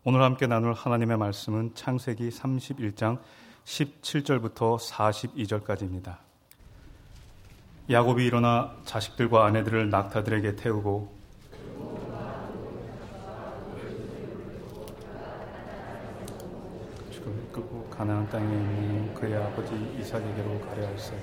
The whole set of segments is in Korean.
오늘 함께 나눌 하나님의 말씀은 창세기 31장 17절부터 42절까지입니다. 야곱이 일어나 자식들과 아내들을 낙타들에게 태우고 끌고 가나안 땅에 있는 그의 아버지 이삭에게로 가려 할세.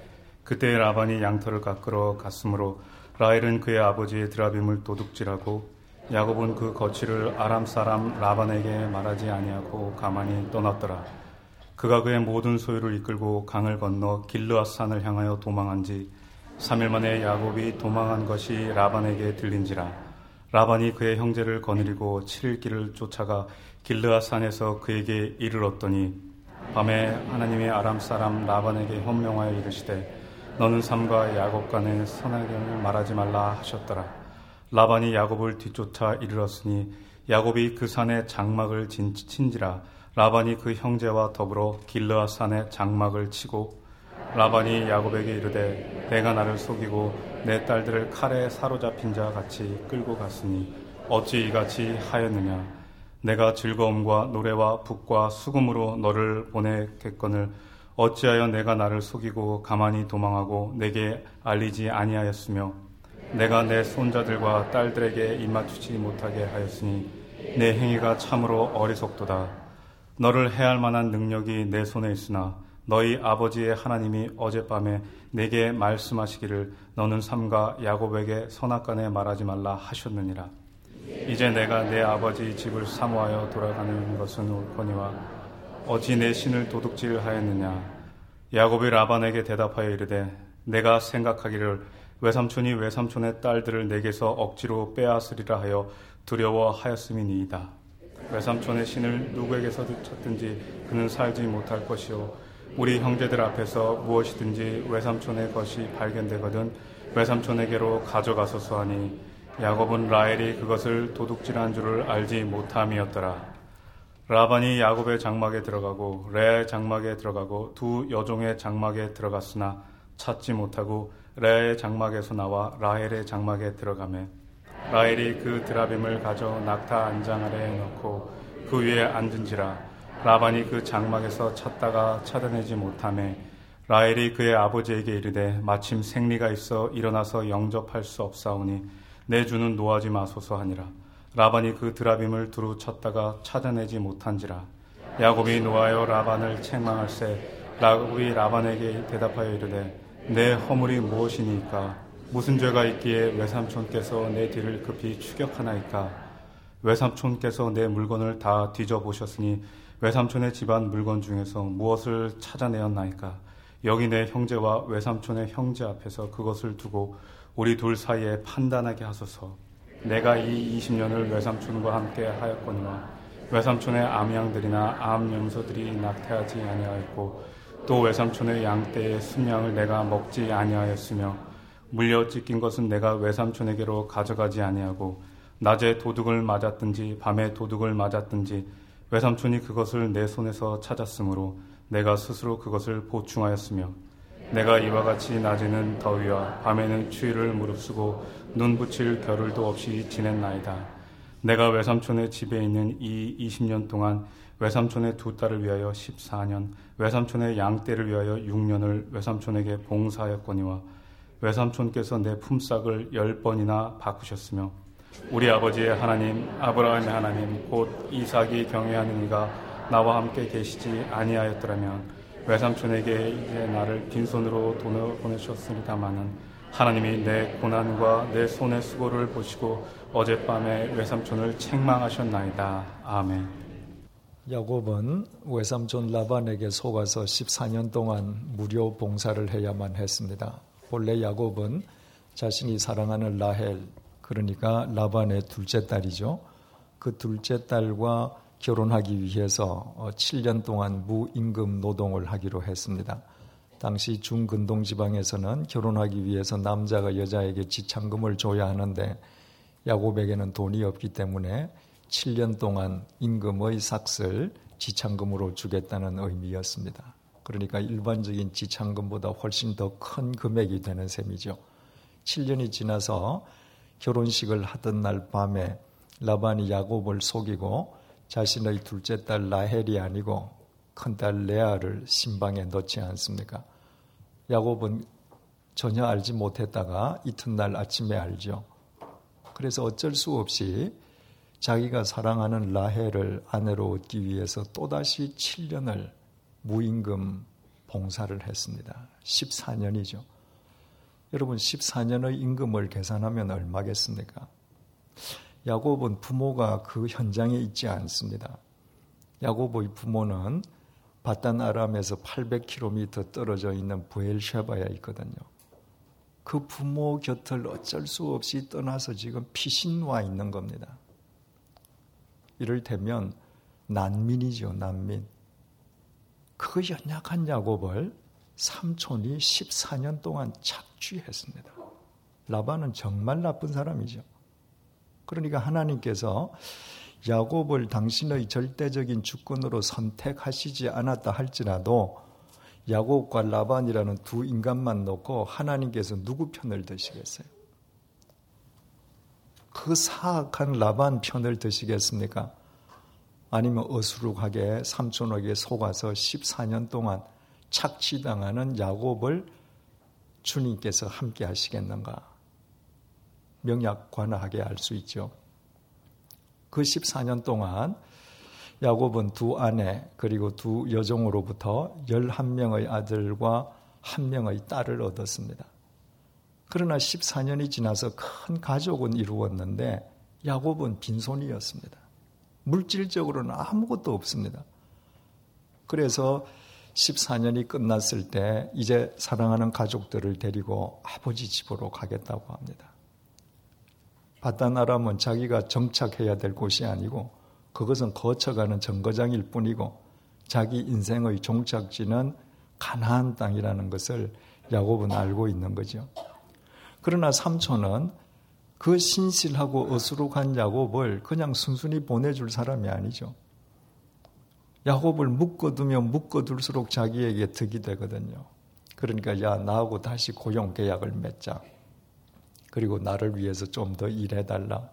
그때 라반이 양털을 깎으러 갔으므로 라헬은 그의 아버지의 드라빔을 도둑질하고 야곱은 그 거취를 아람 사람 라반에게 말하지 아니하고 가만히 떠났더라. 그가 그의 모든 소유를 이끌고 강을 건너 길르앗산을 향하여 도망한 지 3일 만에 야곱이 도망한 것이 라반에게 들린지라. 라반이 그의 형제를 거느리고 7일 길을 쫓아가 길르앗산에서 그에게 이르렀더니 밤에 하나님이 아람 사람 라반에게 현명하여 이르시되 너는 삼가 야곱 간에 선하게 말하지 말라 하셨더라. 라반이 야곱을 뒤쫓아 이르렀으니 야곱이 그 산에 장막을 친지라. 라반이 그 형제와 더불어 길르앗산에 장막을 치고 라반이 야곱에게 이르되 내가 나를 속이고 내 딸들을 칼에 사로잡힌 자 같이 끌고 갔으니 어찌 이같이 하였느냐. 내가 즐거움과 노래와 북과 수금으로 너를 보내겠거늘 어찌하여 내가 나를 속이고 가만히 도망하고 내게 알리지 아니하였으며 내가 내 손자들과 딸들에게 입맞추지 못하게 하였으니 내 행위가 참으로 어리석도다. 너를 해할 만한 능력이 내 손에 있으나 너희 아버지의 하나님이 어젯밤에 내게 말씀하시기를 너는 삼가 야곱에게 선악간에 말하지 말라 하셨느니라. 이제 내가 내 아버지 집을 사모하여 돌아가는 것은 옳거니와 어찌 내 신을 도둑질하였느냐. 야곱이 라반에게 대답하여 이르되 내가 생각하기를 외삼촌이 외삼촌의 딸들을 내게서 억지로 빼앗으리라 하여 두려워하였음이니이다. 외삼촌의 신을 누구에게서 찾든지 그는 살지 못할 것이요 우리 형제들 앞에서 무엇이든지 외삼촌의 것이 발견되거든 외삼촌에게로 가져가소서 하니 야곱은 라헬이 그것을 도둑질한 줄을 알지 못함이었더라. 라반이 야곱의 장막에 들어가고 레아의 장막에 들어가고 두 여종의 장막에 들어갔으나 찾지 못하고 레아의 장막에서 나와 라헬의 장막에 들어가매 라헬이 그 드라빔을 가져 낙타 안장 아래에 넣고 그 위에 앉은지라. 라반이 그 장막에서 찾다가 찾아내지 못하매 라헬이 그의 아버지에게 이르되 마침 생리가 있어 일어나서 영접할 수 없사오니 내 주는 노하지 마소서 하니라. 라반이 그 드라빔을 두루 찾다가 찾아내지 못한지라. 야곱이 노하여 라반을 책망할세. 야곱이 라반에게 대답하여 이르되 내 허물이 무엇이니까? 무슨 죄가 있기에 외삼촌께서 내 뒤를 급히 추격하나이까? 외삼촌께서 내 물건을 다 뒤져보셨으니 외삼촌의 집안 물건 중에서 무엇을 찾아내었나이까? 여기 내 형제와 외삼촌의 형제 앞에서 그것을 두고 우리 둘 사이에 판단하게 하소서. 내가 이 20년을 외삼촌과 함께 하였거니와 외삼촌의 암양들이나 암염소들이 낙태하지 아니하였고 또 외삼촌의 양떼의 순양을 내가 먹지 아니하였으며 물려 찢긴 것은 내가 외삼촌에게로 가져가지 아니하고 낮에 도둑을 맞았든지 밤에 도둑을 맞았든지 외삼촌이 그것을 내 손에서 찾았으므로 내가 스스로 그것을 보충하였으며 내가 이와 같이 낮에는 더위와 밤에는 추위를 무릅쓰고 눈 붙일 겨를도 없이 지냈나이다. 내가 외삼촌의 집에 있는 이 20년 동안 외삼촌의 두 딸을 위하여 14년, 외삼촌의 양떼를 위하여 6년을 외삼촌에게 봉사하였거니와 외삼촌께서 내 품삯을 10번이나 바꾸셨으며 우리 아버지의 하나님 아브라함의 하나님 곧 이삭이 경외하는 이가 나와 함께 계시지 아니하였더라면 외삼촌에게 이제 나를 빈손으로 돈을 보내셨습니다마는 하나님이 내 고난과 내 손의 수고를 보시고 어젯밤에 외삼촌을 책망하셨나이다. 아멘. 야곱은 외삼촌 라반에게 속아서 14년 동안 무료 봉사를 해야만 했습니다. 본래 야곱은 자신이 사랑하는 라헬, 그러니까 라반의 둘째 딸이죠. 그 둘째 딸과 결혼하기 위해서 7년 동안 무임금 노동을 하기로 했습니다. 당시 중근동 지방에서는 결혼하기 위해서 남자가 여자에게 지참금을 줘야 하는데 야곱에게는 돈이 없기 때문에 7년 동안 임금의 삭슬 지참금으로 주겠다는 의미였습니다. 그러니까 일반적인 지참금보다 훨씬 더 큰 금액이 되는 셈이죠. 7년이 지나서 결혼식을 하던 날 밤에 라반이 야곱을 속이고 자신의 둘째 딸 라헬이 아니고 큰딸 레아를 신방에 넣지 않습니까? 야곱은 전혀 알지 못했다가 이튿날 아침에 알죠. 그래서 어쩔 수 없이 자기가 사랑하는 라헬을 아내로 얻기 위해서 또다시 7년을 무임금 봉사를 했습니다. 14년이죠. 여러분 14년의 임금을 계산하면 얼마겠습니까? 야곱은 부모가 그 현장에 있지 않습니다. 야곱의 부모는 바단 아람에서 800km 떨어져 있는 부엘셰바에 있거든요. 그 부모 곁을 어쩔 수 없이 떠나서 지금 피신 와 있는 겁니다. 이를테면 난민이죠, 난민. 그 연약한 야곱을 삼촌이 14년 동안 착취했습니다. 라반은 정말 나쁜 사람이죠. 그러니까 하나님께서 야곱을 당신의 절대적인 주권으로 선택하시지 않았다 할지라도 야곱과 라반이라는 두 인간만 놓고 하나님께서 누구 편을 드시겠어요? 그 사악한 라반 편을 드시겠습니까? 아니면 어수룩하게 삼촌에게 속아서 14년 동안 착취당하는 야곱을 주님께서 함께 하시겠는가? 명약관하게 알 수 있죠. 그 14년 동안 야곱은 두 아내 그리고 두 여종으로부터 11명의 아들과 1명의 딸을 얻었습니다. 그러나 14년이 지나서 큰 가족은 이루었는데 야곱은 빈손이었습니다. 물질적으로는 아무것도 없습니다. 그래서 14년이 끝났을 때 이제 사랑하는 가족들을 데리고 아버지 집으로 가겠다고 합니다. 바단 아람은 자기가 정착해야 될 곳이 아니고 그것은 거쳐가는 정거장일 뿐이고 자기 인생의 종착지는 가나안 땅이라는 것을 야곱은 알고 있는 거죠. 그러나 삼촌은 그 신실하고 어수룩한 야곱을 그냥 순순히 보내줄 사람이 아니죠. 야곱을 묶어두면 묶어둘수록 자기에게 득이 되거든요. 그러니까 야 나하고 다시 고용 계약을 맺자. 그리고 나를 위해서 좀 더 일해달라.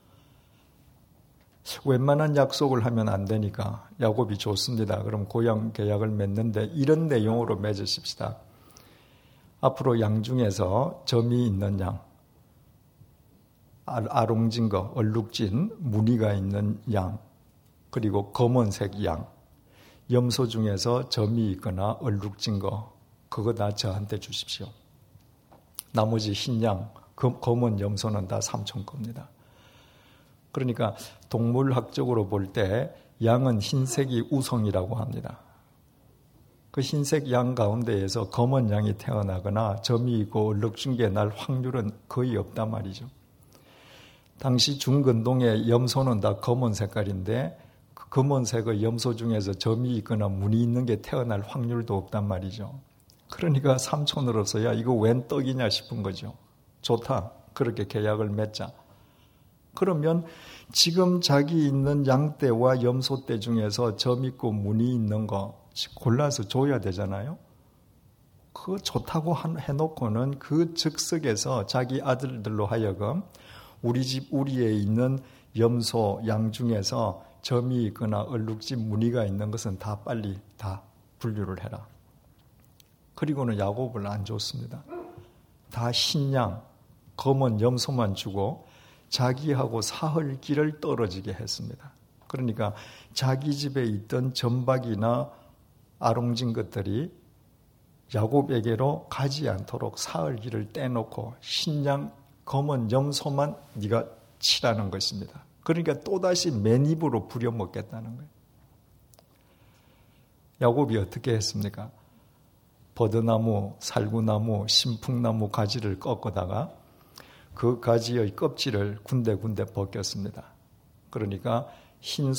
웬만한 약속을 하면 안 되니까 야곱이 좋습니다. 그럼 고용 계약을 맺는데 이런 내용으로 맺으십시다. 앞으로 양 중에서 점이 있는 양, 아롱진 거, 얼룩진 무늬가 있는 양, 그리고 검은색 양, 염소 중에서 점이 있거나 얼룩진 거, 그거 다 저한테 주십시오. 나머지 흰 양, 검은 염소는 다 삼촌 겁니다. 그러니까 동물학적으로 볼 때 양은 흰색이 우성이라고 합니다. 그 흰색 양 가운데에서 검은 양이 태어나거나 점이 있고 얼룩진 게 날 확률은 거의 없단 말이죠. 당시 중근동의 염소는 다 검은 색깔인데 그 검은색의 염소 중에서 점이 있거나 무늬 있는 게 태어날 확률도 없단 말이죠. 그러니까 삼촌으로서야 이거 웬 떡이냐 싶은 거죠. 좋다. 그렇게 계약을 맺자. 그러면 지금 자기 있는 양떼와 염소떼 중에서 점 있고 무늬 있는 거 골라서 줘야 되잖아요. 그거 좋다고 해놓고는 그 즉석에서 자기 아들들로 하여금 우리 집 우리에 있는 염소 양 중에서 점이 있거나 얼룩진 무늬가 있는 것은 다 빨리 다 분류를 해라. 그리고는 야곱을 안 줬습니다. 다 흰양, 검은 염소만 주고 자기하고 사흘 길을 떨어지게 했습니다. 그러니까 자기 집에 있던 점박이나 아롱진 것들이 야곱에게로 가지 않도록 사흘 길을 떼놓고 흰양, 검은 염소만 네가 치라는 것입니다. 그러니까 또다시 맨입으로 부려먹겠다는 거예요. 야곱이 어떻게 했습니까? 버드나무, 살구나무, 신풍나무 가지를 꺾어다가 그 가지의 껍질을 군데군데 벗겼습니다. 그러니까 흰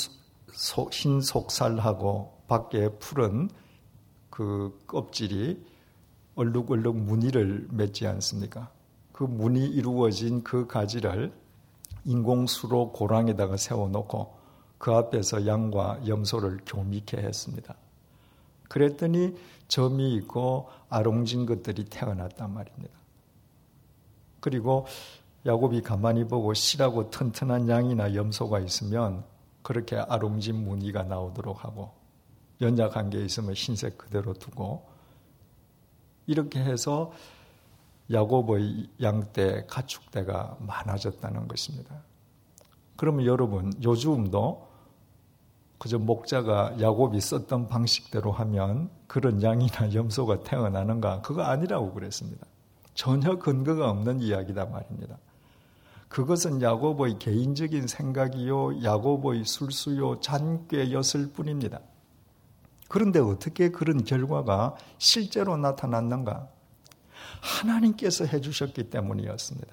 속살하고 밖에 푸른 그 껍질이 얼룩얼룩 무늬를 맺지 않습니까? 그 무늬 이루어진 그 가지를 인공수로 고랑에다가 세워놓고 그 앞에서 양과 염소를 교미케 했습니다. 그랬더니 점이 있고 아롱진 것들이 태어났단 말입니다. 그리고 야곱이 가만히 보고 실하고 튼튼한 양이나 염소가 있으면 그렇게 아롱진 무늬가 나오도록 하고 연약한 게 있으면 흰색 그대로 두고 이렇게 해서 야곱의 양떼, 가축대가 많아졌다는 것입니다. 그러면 여러분 요즘도 그저 목자가 야곱이 썼던 방식대로 하면 그런 양이나 염소가 태어나는가? 그거 아니라고 그랬습니다. 전혀 근거가 없는 이야기다 말입니다. 그것은 야곱의 개인적인 생각이요, 야곱의 술수요, 잔꾀였을 뿐입니다. 그런데 어떻게 그런 결과가 실제로 나타났는가? 하나님께서 해주셨기 때문이었습니다.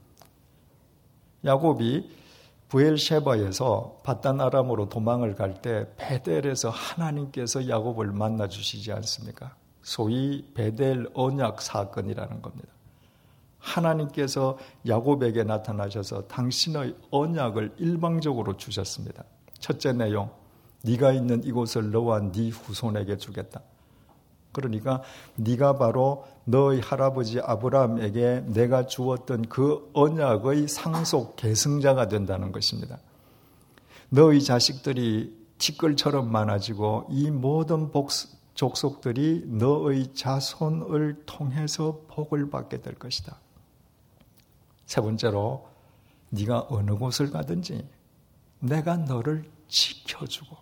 야곱이 부엘셰바에서 밧단 아람으로 도망을 갈 때 베델에서 하나님께서 야곱을 만나 주시지 않습니까? 소위 베델 언약 사건이라는 겁니다. 하나님께서 야곱에게 나타나셔서 당신의 언약을 일방적으로 주셨습니다. 첫째 내용, 네가 있는 이곳을 너와 네 후손에게 주겠다. 그러니까 네가 바로 너의 할아버지 아브라함에게 내가 주었던 그 언약의 상속 계승자가 된다는 것입니다. 너의 자식들이 티끌처럼 많아지고 이 모든 족속들이 너의 자손을 통해서 복을 받게 될 것이다. 세 번째로 네가 어느 곳을 가든지 내가 너를 지켜주고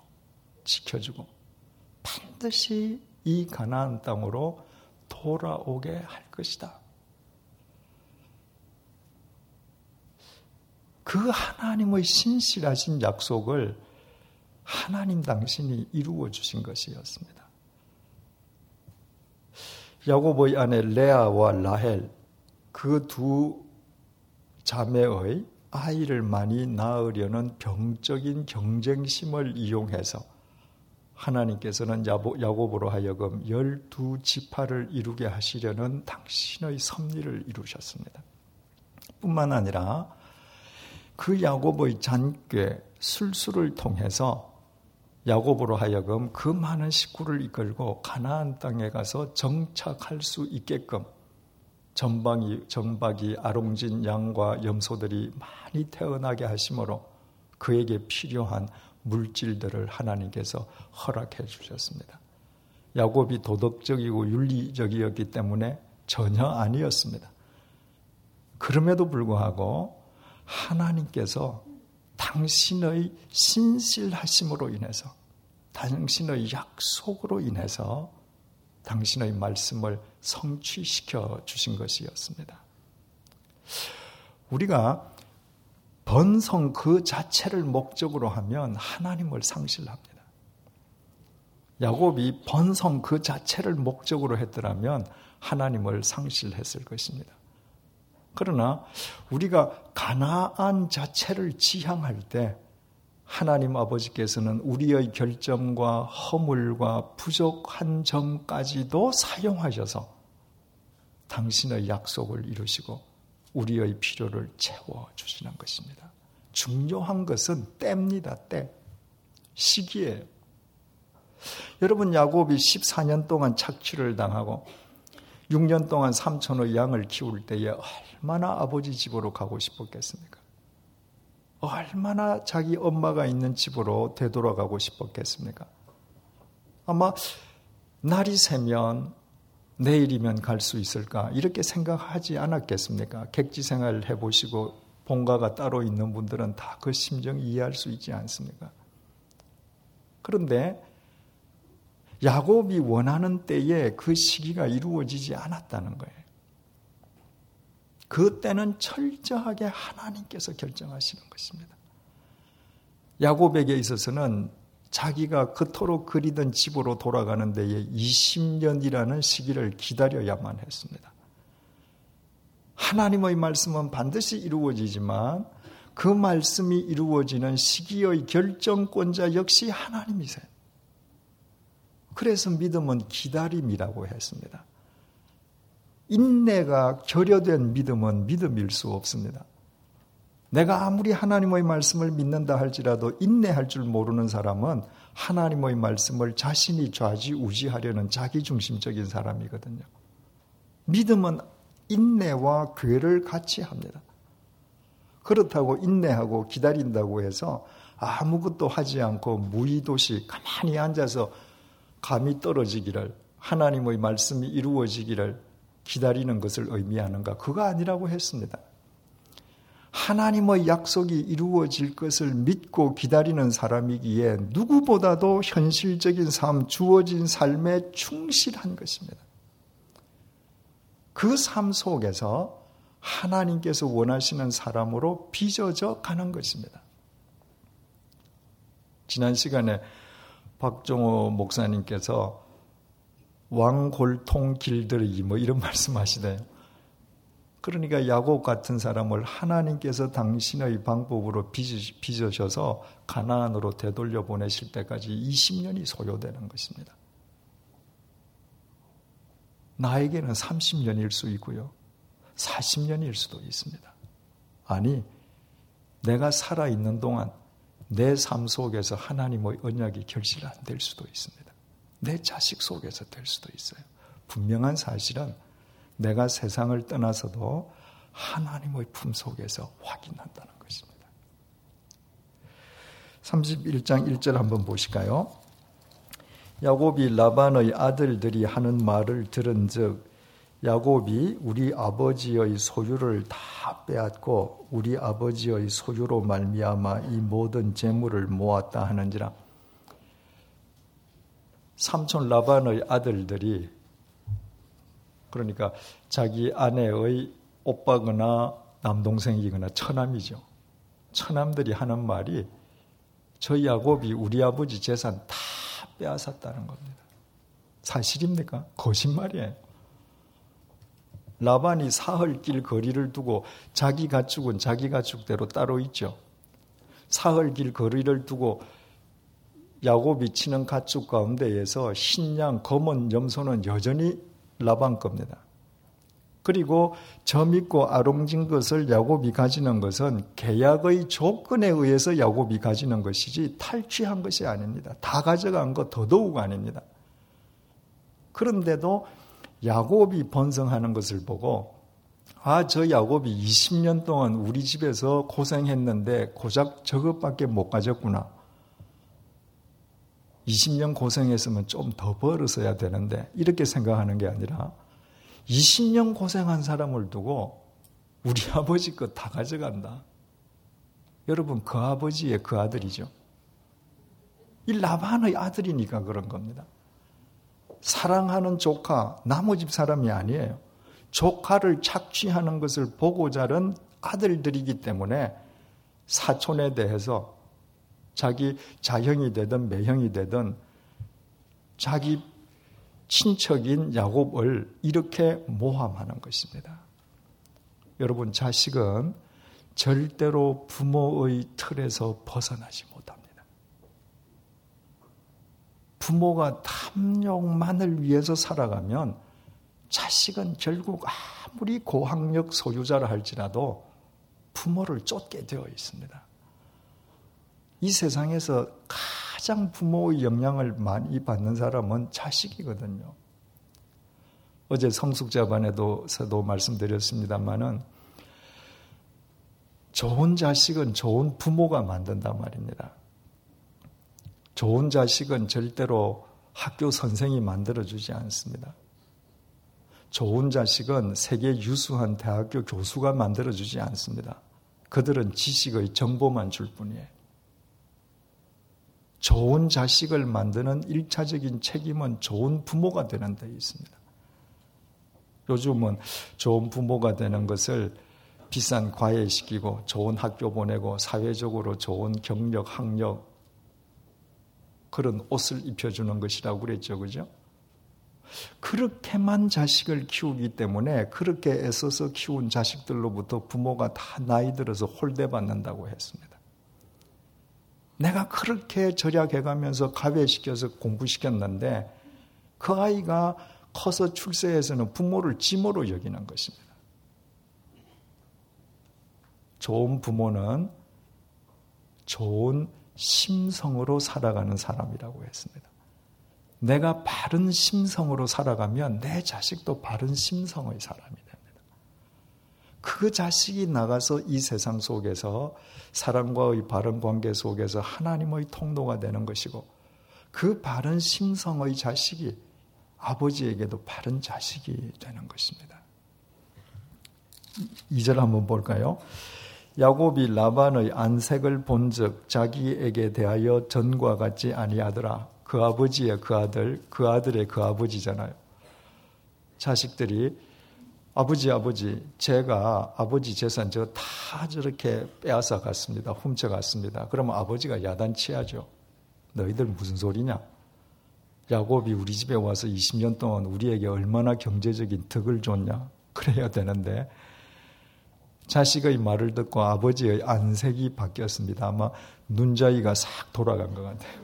반드시 이 가나안 땅으로 돌아오게 할 것이다. 그 하나님의 신실하신 약속을 하나님 당신이 이루어 주신 것이었습니다. 야곱의 아내 레아와 라헬 그 두 자매의 아이를 많이 낳으려는 병적인 경쟁심을 이용해서 하나님께서는 야곱으로 하여금 12지파를 이루게 하시려는 당신의 섭리를 이루셨습니다. 뿐만 아니라 그 야곱의 잔꾀, 술수를 통해서 야곱으로 하여금 그 많은 식구를 이끌고 가나안 땅에 가서 정착할 수 있게끔 정박이 아롱진 양과 염소들이 많이 태어나게 하심으로 그에게 필요한 물질들을 하나님께서 허락해 주셨습니다. 야곱이 도덕적이고 윤리적이었기 때문에 전혀 아니었습니다. 그럼에도 불구하고 하나님께서 당신의 신실하심으로 인해서 당신의 약속으로 인해서 당신의 말씀을 성취시켜 주신 것이었습니다. 우리가 번성 그 자체를 목적으로 하면 하나님을 상실합니다. 야곱이 번성 그 자체를 목적으로 했더라면 하나님을 상실했을 것입니다. 그러나 우리가 가나안 자체를 지향할 때 하나님 아버지께서는 우리의 결점과 허물과 부족한 점까지도 사용하셔서 당신의 약속을 이루시고 우리의 필요를 채워주시는 것입니다. 중요한 것은 때입니다. 때. 시기예요. 여러분 야곱이 14년 동안 착취를 당하고 6년 동안 삼촌의 양을 키울 때에 얼마나 아버지 집으로 가고 싶었겠습니까? 얼마나 자기 엄마가 있는 집으로 되돌아가고 싶었겠습니까? 아마 날이 새면 내일이면 갈 수 있을까 이렇게 생각하지 않았겠습니까? 객지 생활을 해보시고 본가가 따로 있는 분들은 다 그 심정 이해할 수 있지 않습니까? 그런데 야곱이 원하는 때에 그 시기가 이루어지지 않았다는 거예요. 그 때는 철저하게 하나님께서 결정하시는 것입니다. 야곱에게 있어서는 자기가 그토록 그리던 집으로 돌아가는 데에 20년이라는 시기를 기다려야만 했습니다. 하나님의 말씀은 반드시 이루어지지만 그 말씀이 이루어지는 시기의 결정권자 역시 하나님이세요. 그래서 믿음은 기다림이라고 했습니다. 인내가 결여된 믿음은 믿음일 수 없습니다. 내가 아무리 하나님의 말씀을 믿는다 할지라도 인내할 줄 모르는 사람은 하나님의 말씀을 자신이 좌지우지하려는 자기중심적인 사람이거든요. 믿음은 인내와 괴를 같이 합니다. 그렇다고 인내하고 기다린다고 해서 아무것도 하지 않고 무의도시 가만히 앉아서 감이 떨어지기를, 하나님의 말씀이 이루어지기를 기다리는 것을 의미하는가? 그거 아니라고 했습니다. 하나님의 약속이 이루어질 것을 믿고 기다리는 사람이기에 누구보다도 현실적인 삶, 주어진 삶에 충실한 것입니다. 그 삶 속에서 하나님께서 원하시는 사람으로 빚어져 가는 것입니다. 지난 시간에 박종호 목사님께서 왕골통 길들이기 이런 말씀하시대요. 그러니까 야곱 같은 사람을 하나님께서 당신의 방법으로 빚으셔서 가나안으로 되돌려 보내실 때까지 20년이 소요되는 것입니다. 나에게는 30년일 수 있고요. 40년일 수도 있습니다. 아니, 내가 살아있는 동안 내 삶 속에서 하나님의 언약이 결실 안 될 수도 있습니다. 내 자식 속에서 될 수도 있어요. 분명한 사실은 내가 세상을 떠나서도 하나님의 품 속에서 확인한다는 것입니다. 31장 1절 한번 보실까요? 야곱이 라반의 아들들이 하는 말을 들은 즉 야곱이 우리 아버지의 소유를 다 빼앗고 우리 아버지의 소유로 말미암아 이 모든 재물을 모았다 하는지라. 삼촌 라반의 아들들이, 그러니까 자기 아내의 오빠거나 남동생이거나 처남이죠. 처남들이 하는 말이 저 야곱이 우리 아버지 재산 다 빼앗았다는 겁니다. 사실입니까? 거짓말이에요. 라반이 사흘길 거리를 두고 자기 가축은 자기 가축대로 따로 있죠. 사흘길 거리를 두고 야곱이 치는 가축 가운데에서 흰양, 검은 염소는 여전히 라반 겁니다. 그리고 점 있고 아롱진 것을 야곱이 가지는 것은 계약의 조건에 의해서 야곱이 가지는 것이지 탈취한 것이 아닙니다. 다 가져간 것 더더욱 아닙니다. 그런데도 야곱이 번성하는 것을 보고 저 야곱이 20년 동안 우리 집에서 고생했는데 고작 저것밖에 못 가졌구나. 20년 고생했으면 좀 더 벌었어야 되는데 이렇게 생각하는 게 아니라 20년 고생한 사람을 두고 우리 아버지 것 다 가져간다. 여러분, 그 아버지의 그 아들이죠. 이 라반의 아들이니까 그런 겁니다. 사랑하는 조카, 남의 집 사람이 아니에요. 조카를 착취하는 것을 보고 자란 아들들이기 때문에 사촌에 대해서 자기 자형이 되든 매형이 되든 자기 친척인 야곱을 이렇게 모함하는 것입니다. 여러분, 자식은 절대로 부모의 틀에서 벗어나지 못합니다. 부모가 탐욕만을 위해서 살아가면 자식은 결국 아무리 고학력 소유자라 할지라도 부모를 쫓게 되어 있습니다. 이 세상에서 가장 부모의 영향을 많이 받는 사람은 자식이거든요. 어제 성숙자반에서도 말씀드렸습니다마는 좋은 자식은 좋은 부모가 만든단 말입니다. 좋은 자식은 절대로 학교 선생이 만들어주지 않습니다. 좋은 자식은 세계 유수한 대학교 교수가 만들어주지 않습니다. 그들은 지식의 정보만 줄 뿐이에요. 좋은 자식을 만드는 1차적인 책임은 좋은 부모가 되는 데 있습니다. 요즘은 좋은 부모가 되는 것을 비싼 과외시키고 좋은 학교 보내고 사회적으로 좋은 경력, 학력 그런 옷을 입혀주는 것이라고 그랬죠. 그죠? 그렇게만 자식을 키우기 때문에 그렇게 애써서 키운 자식들로부터 부모가 다 나이 들어서 홀대받는다고 했습니다. 내가 그렇게 절약해가면서 가외시켜서 공부시켰는데 그 아이가 커서 출세해서는 부모를 지모로 여기는 것입니다. 좋은 부모는 좋은 심성으로 살아가는 사람이라고 했습니다. 내가 바른 심성으로 살아가면 내 자식도 바른 심성의 사람이 됩니다. 그 자식이 나가서 이 세상 속에서 사람과의 바른 관계 속에서 하나님의 통로가 되는 것이고, 그 바른 심성의 자식이 아버지에게도 바른 자식이 되는 것입니다. 2절 한번 볼까요? 야곱이 라반의 안색을 본즉 자기에게 대하여 전과 같지 아니하더라. 그 아버지의 그 아들, 그 아들의 그 아버지잖아요. 자식들이 아버지, 제가 아버지 재산 저 다 저렇게 빼앗아 갔습니다. 훔쳐 갔습니다. 그러면 아버지가 야단치야죠. 너희들 무슨 소리냐? 야곱이 우리 집에 와서 20년 동안 우리에게 얼마나 경제적인 덕을 줬냐? 그래야 되는데 자식의 말을 듣고 아버지의 안색이 바뀌었습니다. 아마 눈자위가 싹 돌아간 것 같아요.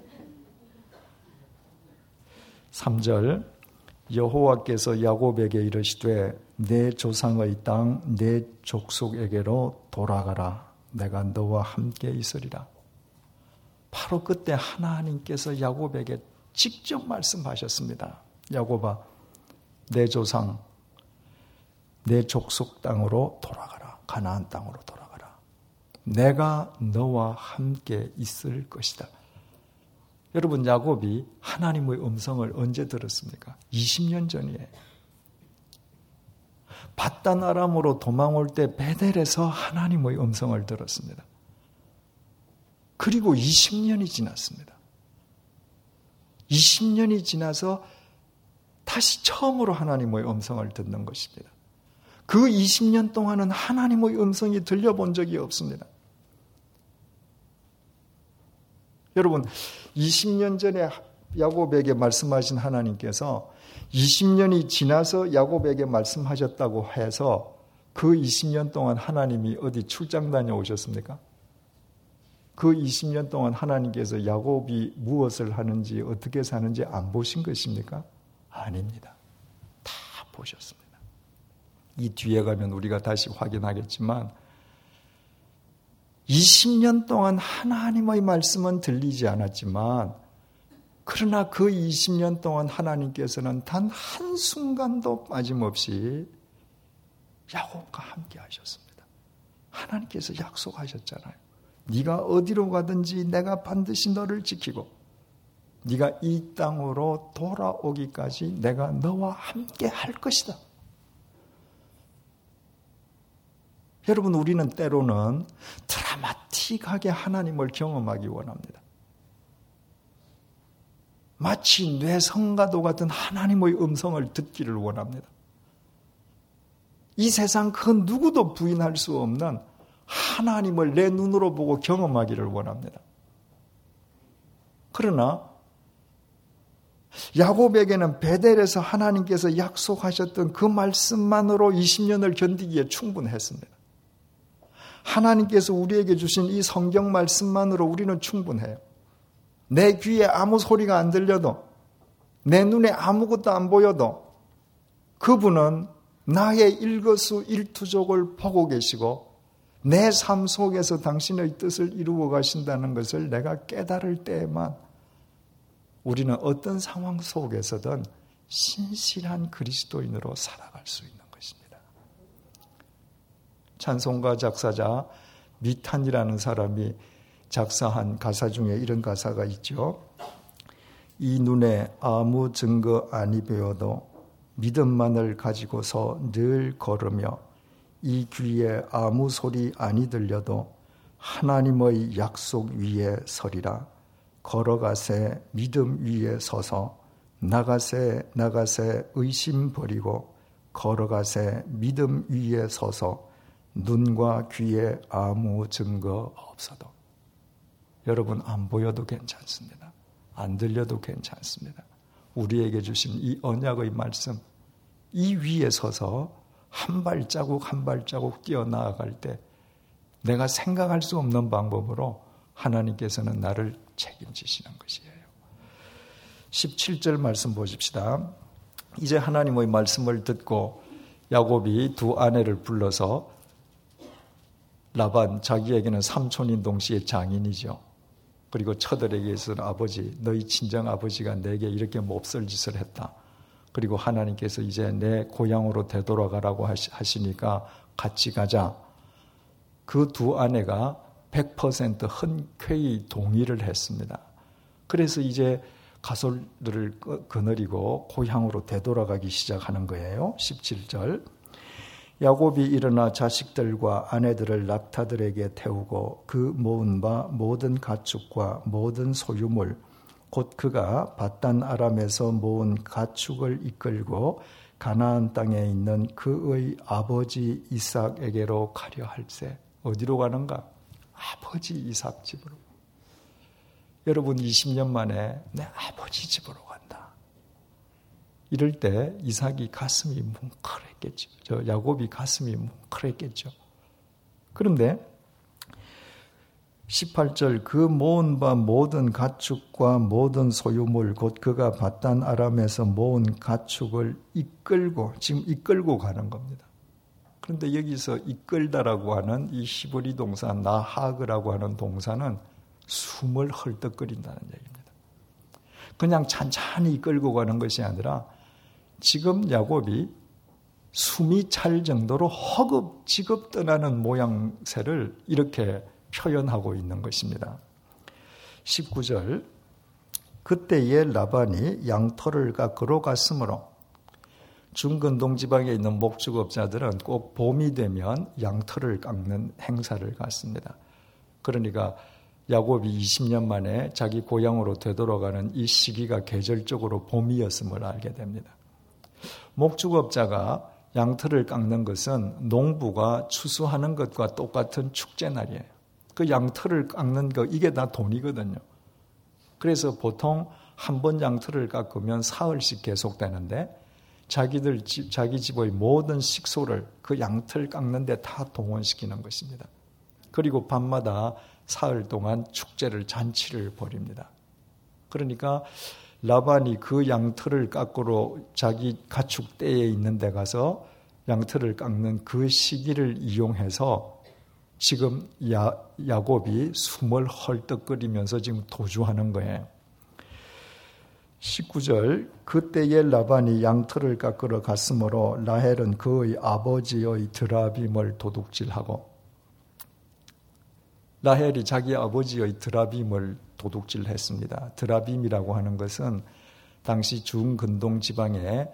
3절 여호와께서 야곱에게 이르시되 내 조상의 땅 내 족속에게로 돌아가라. 내가 너와 함께 있으리라. 바로 그때 하나님께서 야곱에게 직접 말씀하셨습니다. 야곱아, 내 조상, 내 족속 땅으로 돌아가라. 가나안 땅으로 돌아가라. 내가 너와 함께 있을 것이다. 여러분, 야곱이 하나님의 음성을 언제 들었습니까? 20년 전이에요. 밧단 아람으로 도망올 때 베델에서 하나님의 음성을 들었습니다. 그리고 20년이 지났습니다. 20년이 지나서 다시 처음으로 하나님의 음성을 듣는 것입니다. 그 20년 동안은 하나님의 음성이 들려본 적이 없습니다. 여러분, 20년 전에 야곱에게 말씀하신 하나님께서 20년이 지나서 야곱에게 말씀하셨다고 해서 그 20년 동안 하나님이 어디 출장 다녀오셨습니까? 그 20년 동안 하나님께서 야곱이 무엇을 하는지 어떻게 사는지 안 보신 것입니까? 아닙니다. 다 보셨습니다. 이 뒤에 가면 우리가 다시 확인하겠지만 20년 동안 하나님의 말씀은 들리지 않았지만 그러나 그 20년 동안 하나님께서는 단 한순간도 빠짐없이 야곱과 함께 하셨습니다. 하나님께서 약속하셨잖아요. 네가 어디로 가든지 내가 반드시 너를 지키고 네가 이 땅으로 돌아오기까지 내가 너와 함께 할 것이다. 여러분, 우리는 때로는 드라마틱하게 하나님을 경험하기 원합니다. 마치 뇌성가도 같은 하나님의 음성을 듣기를 원합니다. 이 세상 그 누구도 부인할 수 없는 하나님을 내 눈으로 보고 경험하기를 원합니다. 그러나 야곱에게는 베델에서 하나님께서 약속하셨던 그 말씀만으로 20년을 견디기에 충분했습니다. 하나님께서 우리에게 주신 이 성경 말씀만으로 우리는 충분해요. 내 귀에 아무 소리가 안 들려도, 내 눈에 아무것도 안 보여도 그분은 나의 일거수일투족을 보고 계시고 내 삶 속에서 당신의 뜻을 이루어 가신다는 것을 내가 깨달을 때에만 우리는 어떤 상황 속에서든 신실한 그리스도인으로 살아갈 수 있는 것입니다. 찬송가 작사자 미탄이라는 사람이 작사한 가사 중에 이런 가사가 있죠. 이 눈에 아무 증거 아니 보여도 믿음만을 가지고서 늘 걸으며 이 귀에 아무 소리 아니 들려도 하나님의 약속 위에 서리라. 걸어가세 믿음 위에 서서 나가세 의심 버리고 걸어가세 믿음 위에 서서 눈과 귀에 아무 증거 없어도. 여러분, 안 보여도 괜찮습니다. 안 들려도 괜찮습니다. 우리에게 주신 이 언약의 말씀, 이 위에 서서 한 발자국 한 발자국 뛰어나아갈 때 내가 생각할 수 없는 방법으로 하나님께서는 나를 책임지시는 것이에요. 17절 말씀 보십시다. 이제 하나님의 말씀을 듣고 야곱이 두 아내를 불러서, 라반 자기에게는 삼촌인 동시에 장인이죠. 그리고 처들에게서는 아버지, 너희 친정 아버지가 내게 이렇게 몹쓸 짓을 했다. 그리고 하나님께서 이제 내 고향으로 되돌아가라고 하시니까 같이 가자. 그 두 아내가 100% 흔쾌히 동의를 했습니다. 그래서 이제 가솔들을 거느리고 고향으로 되돌아가기 시작하는 거예요. 17절. 야곱이 일어나 자식들과 아내들을 낙타들에게 태우고 그 모은 바 모든 가축과 모든 소유물 곧 그가 밧단 아람에서 모은 가축을 이끌고 가나안 땅에 있는 그의 아버지 이삭에게로 가려 할세. 어디로 가는가? 아버지 이삭 집으로. 여러분 20년 만에 내 아버지 집으로 간다. 이럴 때 이삭이 가슴이 뭉클했겠죠. 야곱이 가슴이 뭉클했겠죠. 그런데 18절 그 모은 바 모든 가축과 모든 소유물 곧 그가 밧단 아람에서 모은 가축을 이끌고 지금 이끌고 가는 겁니다. 그런데 여기서 이끌다라고 하는 이 히브리 동사 나하그라고 하는 동사는 숨을 헐떡거린다는 얘기입니다. 그냥 찬찬히 이끌고 가는 것이 아니라 지금 야곱이 숨이 찰 정도로 허겁지겁 떠나는 모양새를 이렇게 표현하고 있는 것입니다. 19절 그때에 라반이 양털을 깎으러 갔으므로 중근동 지방에 있는 목축업자들은 꼭 봄이 되면 양털을 깎는 행사를 갖습니다. 그러니까 야곱이 20년 만에 자기 고향으로 되돌아가는 이 시기가 계절적으로 봄이었음을 알게 됩니다. 목축업자가 양털을 깎는 것은 농부가 추수하는 것과 똑같은 축제날이에요. 그 양털을 깎는 거 이게 다 돈이거든요. 그래서 보통 한 번 양털을 깎으면 사흘씩 계속되는데 자기 집의 모든 식소를 그 양털 깎는 데 다 동원시키는 것입니다. 그리고 밤마다 사흘 동안 축제를 잔치를 벌입니다. 그러니까 라반이 그 양털을 깎으러 자기 가축 떼에 있는 데 가서 양털을 깎는 그 시기를 이용해서 지금 야곱이 숨을 헐떡거리면서 지금 도주하는 거예요. 19절 그때에 라반이 양털을 깎으러 갔으므로 라헬은 그의 아버지의 드라빔을 도둑질하고 라헬이 자기 아버지의 드라빔을 도둑질했습니다. 드라빔이라고 하는 것은 당시 중근동 지방의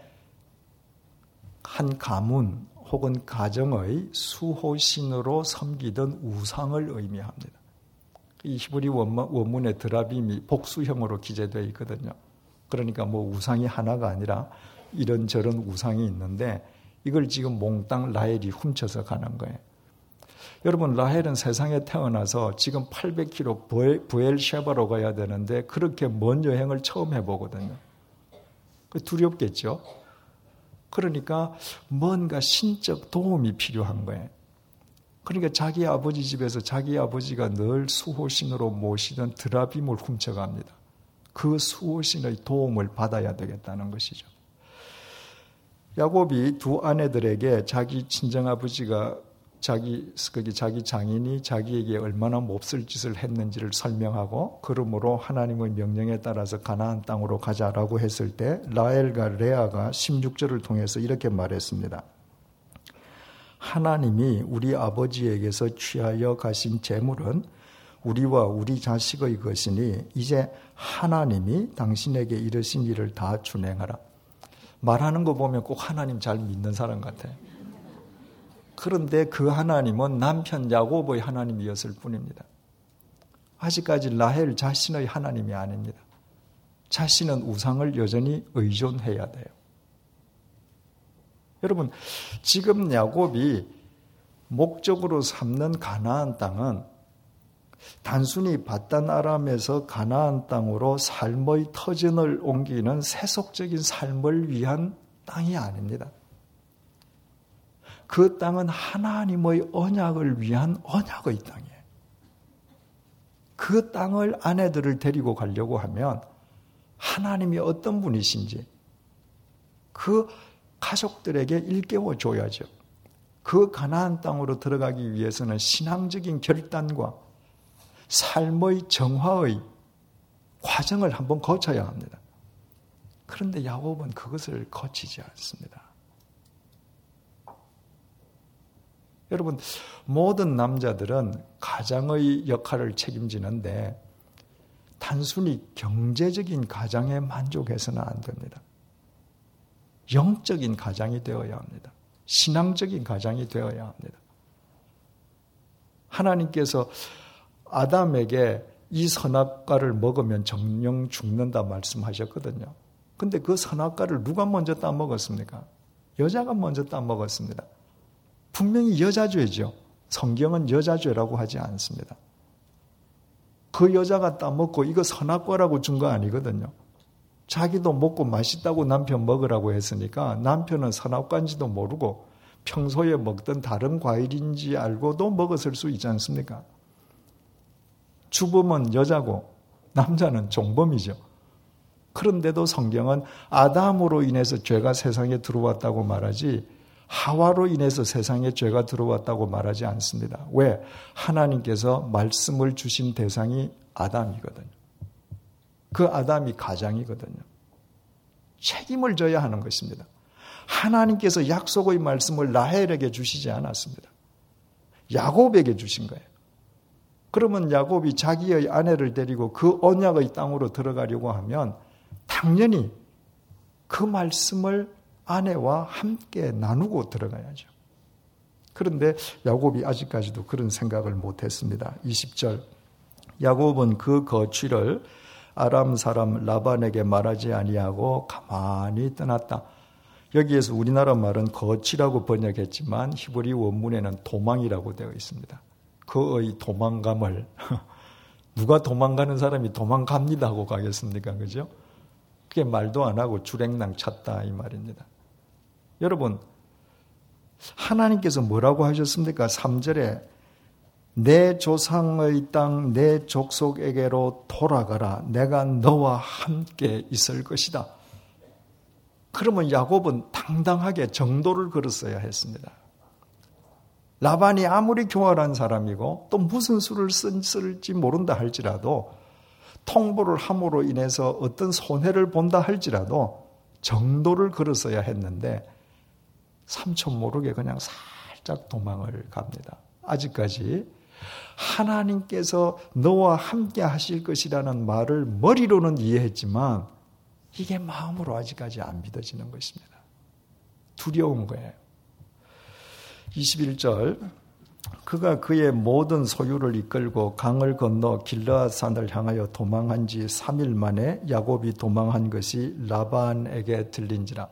한 가문 혹은 가정의 수호신으로 섬기던 우상을 의미합니다. 이 히브리 원문의 드라빔이 복수형으로 기재되어 있거든요. 그러니까 뭐 우상이 하나가 아니라 이런저런 우상이 있는데 이걸 지금 몽땅 라헬이 훔쳐서 가는 거예요. 여러분 라헬은 세상에 태어나서 지금 800km 부엘셰바로 가야 되는데 그렇게 먼 여행을 처음 해보거든요. 두렵겠죠. 그러니까 뭔가 신적 도움이 필요한 거예요. 그러니까 자기 아버지 집에서 자기 아버지가 늘 수호신으로 모시던 드라빔을 훔쳐갑니다. 그 수호신의 도움을 받아야 되겠다는 것이죠. 야곱이 두 아내들에게 자기 친정아버지가 자기 장인이 자기에게 얼마나 몹쓸 짓을 했는지를 설명하고 그러므로 하나님의 명령에 따라서 가나안 땅으로 가자라고 했을 때 라헬과 레아가 16절을 통해서 이렇게 말했습니다. 하나님이 우리 아버지에게서 취하여 가신 재물은 우리와 우리 자식의 것이니 이제 하나님이 당신에게 이르신 일을 다 준행하라. 말하는 거 보면 꼭 하나님 잘 믿는 사람 같아요. 그런데 그 하나님은 남편 야곱의 하나님이었을 뿐입니다. 아직까지 라헬 자신의 하나님이 아닙니다. 자신은 우상을 여전히 의존해야 돼요. 여러분, 지금 야곱이 목적으로 삼는 가나안 땅은 단순히 밧단 아람에서 가나안 땅으로 삶의 터전을 옮기는 세속적인 삶을 위한 땅이 아닙니다. 그 땅은 하나님의 언약을 위한 언약의 땅이에요. 그 땅을 아내들을 데리고 가려고 하면 하나님이 어떤 분이신지 그 가족들에게 일깨워 줘야죠. 그 가나안 땅으로 들어가기 위해서는 신앙적인 결단과 삶의 정화의 과정을 한번 거쳐야 합니다. 그런데 야곱은 그것을 거치지 않습니다. 여러분, 모든 남자들은 가장의 역할을 책임지는데 단순히 경제적인 가장에 만족해서는 안 됩니다. 영적인 가장이 되어야 합니다. 신앙적인 가장이 되어야 합니다. 하나님께서 아담에게 이 선악과를 먹으면 정령 죽는다 말씀하셨거든요. 근데 그 선악과를 누가 먼저 따먹었습니까? 여자가 먼저 따먹었습니다. 분명히 여자죄죠. 성경은 여자죄라고 하지 않습니다. 그 여자가 따먹고 이거 선악과라고 준 거 아니거든요. 자기도 먹고 맛있다고 남편 먹으라고 했으니까 남편은 선악과인지도 모르고 평소에 먹던 다른 과일인지 알고도 먹었을 수 있지 않습니까? 주범은 여자고 남자는 종범이죠. 그런데도 성경은 아담으로 인해서 죄가 세상에 들어왔다고 말하지 하와로 인해서 세상에 죄가 들어왔다고 말하지 않습니다. 왜? 하나님께서 말씀을 주신 대상이 아담이거든요. 그 아담이 가장이거든요. 책임을 져야 하는 것입니다. 하나님께서 약속의 말씀을 라헬에게 주시지 않았습니다. 야곱에게 주신 거예요. 그러면 야곱이 자기의 아내를 데리고 그 언약의 땅으로 들어가려고 하면 당연히 그 말씀을 아내와 함께 나누고 들어가야죠. 그런데 야곱이 아직까지도 그런 생각을 못했습니다. 20절 야곱은 그 거취를 아람 사람 라반에게 말하지 아니하고 가만히 떠났다. 여기에서 우리나라 말은 거취라고 번역했지만 히브리 원문에는 도망이라고 되어 있습니다. 그의 도망감을 누가 도망가는 사람이 도망갑니다 하고 가겠습니까? 그죠? 그게 말도 안 하고 주랭랑 찼다 이 말입니다. 여러분, 하나님께서 뭐라고 하셨습니까? 3절에 내 조상의 땅 내 족속에게로 돌아가라. 내가 너와 함께 있을 것이다. 그러면 야곱은 당당하게 정도를 걸었어야 했습니다. 라반이 아무리 교활한 사람이고 또 무슨 수를 쓸지 모른다 할지라도 통보를 함으로 인해서 어떤 손해를 본다 할지라도 정도를 걸었어야 했는데 삼촌 모르게 그냥 살짝 도망을 갑니다. 아직까지 하나님께서 너와 함께 하실 것이라는 말을 머리로는 이해했지만 이게 마음으로 아직까지 안 믿어지는 것입니다. 두려운 거예요. 21절 그가 그의 모든 소유를 이끌고 강을 건너 길르앗산을 향하여 도망한 지 3일 만에 야곱이 도망한 것이 라반에게 들린지라.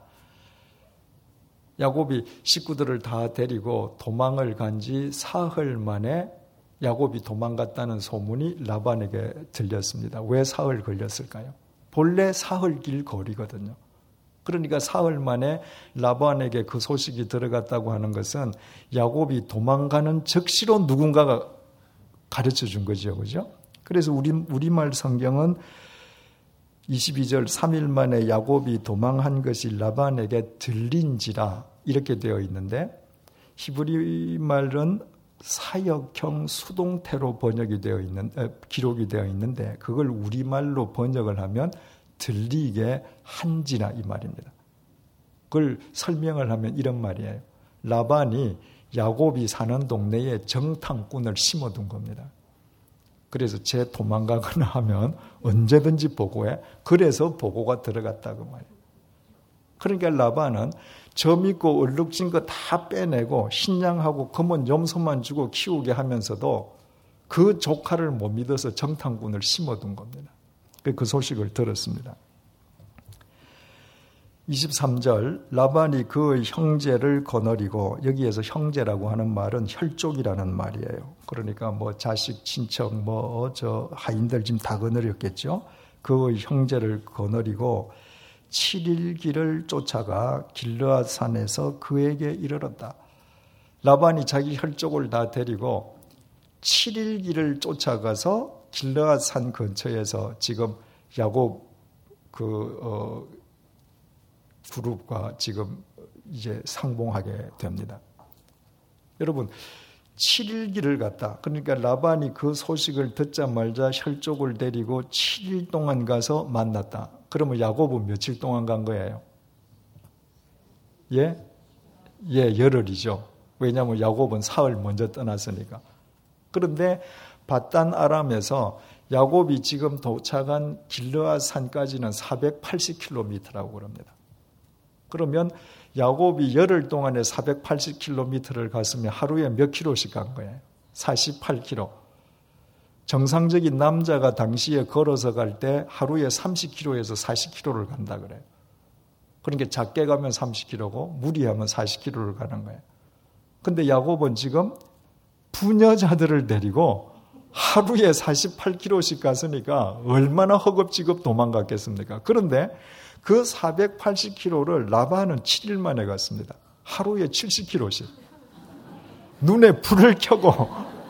야곱이 식구들을 다 데리고 도망을 간 지 사흘 만에 야곱이 도망갔다는 소문이 라반에게 들렸습니다. 왜 사흘 걸렸을까요? 본래 사흘 길 거리거든요. 그러니까 사흘 만에 라반에게 그 소식이 들어갔다고 하는 것은 야곱이 도망가는 즉시로 누군가가 가르쳐 준 거죠. 그죠? 그래서 우리말 성경은 22절 3일 만에 야곱이 도망한 것이 라반에게 들린지라 이렇게 되어 있는데 히브리 말은 사역형 수동태로 기록이 되어 있는데 그걸 우리말로 번역을 하면 들리게 한지라 이 말입니다. 그걸 설명을 하면 이런 말이에요. 라반이 야곱이 사는 동네에 정탐꾼을 심어둔 겁니다. 그래서 쟤 도망가거나 하면 언제든지 보고해. 그래서 보고가 들어갔다고 말이에요. 그러니까 라반은 저 믿고 얼룩진 거 다 빼내고 신양하고 검은 염소만 주고 키우게 하면서도 그 조카를 못 믿어서 정탐꾼을 심어둔 겁니다. 그 소식을 들었습니다. 23절 라반이 그 형제를 거느리고 여기에서 형제라고 하는 말은 혈족이라는 말이에요. 그러니까 뭐 자식, 친척, 하인들 지금 다 거느렸겠죠. 그 형제를 거느리고 7일 길을 쫓아가 길르앗산에서 그에게 이르렀다. 라반이 자기 혈족을 다 데리고 7일 길을 쫓아가서 길르앗산 근처에서 지금 야곱 그룹과 지금 이제 상봉하게 됩니다. 여러분 7일 길을 갔다. 그러니까 라반이 그 소식을 듣자마자 혈족을 데리고 7일 동안 가서 만났다. 그러면 야곱은 며칠 동안 간 거예요? 예, 열흘이죠. 왜냐하면 야곱은 사흘 먼저 떠났으니까. 그런데 바단 아람에서 야곱이 지금 도착한 길르앗 산까지는 480km라고 그럽니다. 그러면 야곱이 열흘 동안에 480km를 갔으면 하루에 몇 킬로씩 간 거예요? 48km. 정상적인 남자가 당시에 걸어서 갈 때 하루에 30km에서 40km를 간다 그래요. 그러니까 작게 가면 30km고 무리하면 40km를 가는 거예요. 근데 야곱은 지금 부녀자들을 데리고 하루에 48km씩 갔으니까 얼마나 허겁지겁 도망갔겠습니까? 그런데 그 480km를 라반은 7일 만에 갔습니다. 하루에 70km씩. 눈에 불을 켜고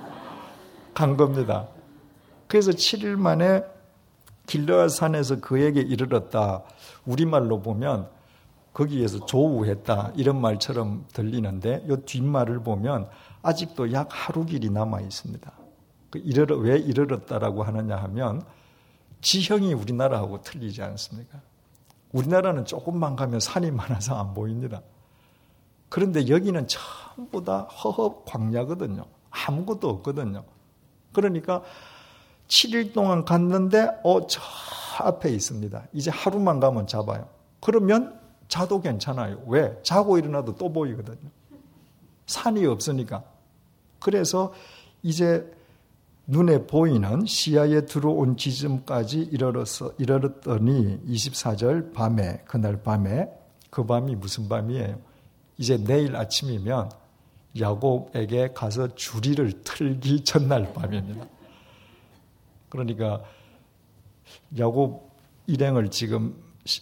간 겁니다. 그래서 7일 만에 길르앗 산에서 그에게 이르렀다. 우리말로 보면 거기에서 조우했다. 이런 말처럼 들리는데 이 뒷말을 보면 아직도 약 하루 길이 남아 있습니다. 왜 이르렀다라고 하느냐 하면 지형이 우리나라하고 틀리지 않습니까? 우리나라는 조금만 가면 산이 많아서 안 보입니다. 그런데 여기는 전부 다 허허 광야거든요. 아무것도 없거든요. 그러니까 7일 동안 갔는데 저 앞에 있습니다. 이제 하루만 가면 잡아요. 그러면 자도 괜찮아요. 왜? 자고 일어나도 또 보이거든요. 산이 없으니까. 그래서 이제 눈에 보이는 시야에 들어온 지점까지 이르렀더니 24절 밤에, 그날 밤에, 그 밤이 무슨 밤이에요? 이제 내일 아침이면 야곱에게 가서 주리를 틀기 전날 밤입니다. 그러니까 야곱 일행을 지금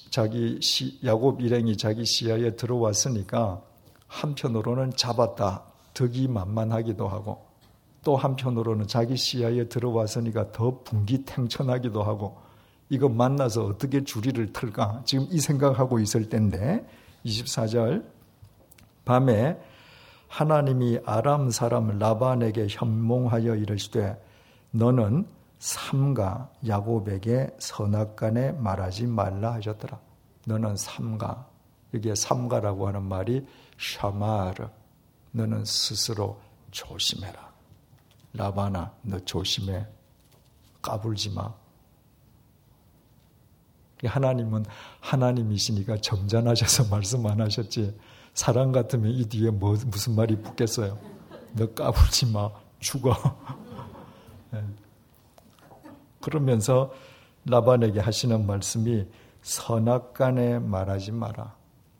야곱 일행이 자기 시야에 들어왔으니까 한편으로는 잡았다, 덕이 만만하기도 하고 또 한편으로는 자기 시야에 들어왔으니까 더 분기탱천하기도 하고 이거 만나서 어떻게 주리를 틀까? 지금 이 생각하고 있을 때인데 24절 밤에 하나님이 아람 사람 라반에게 현몽하여 이르시되 너는 삼가 야곱에게 선악간에 말하지 말라 하셨더라. 너는 삼가, 여기에 삼가라고 하는 말이 샤마르, 너는 스스로 조심해라. 라반아, 너 조심해. 까불지 마. 하나님은 하나님이시니까 점잖으셔서 말씀 안 하셨지. 사람 같으면 이 뒤에 무슨 말이 붙겠어요. 너 까불지 마. 죽어. 네. 그러면서 라반에게 하시는 말씀이 선악간에 말하지 마라.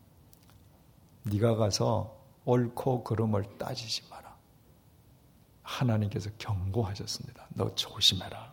네가 가서 옳고 그름을 따지지 마라. 하나님께서 경고하셨습니다. 너 조심해라.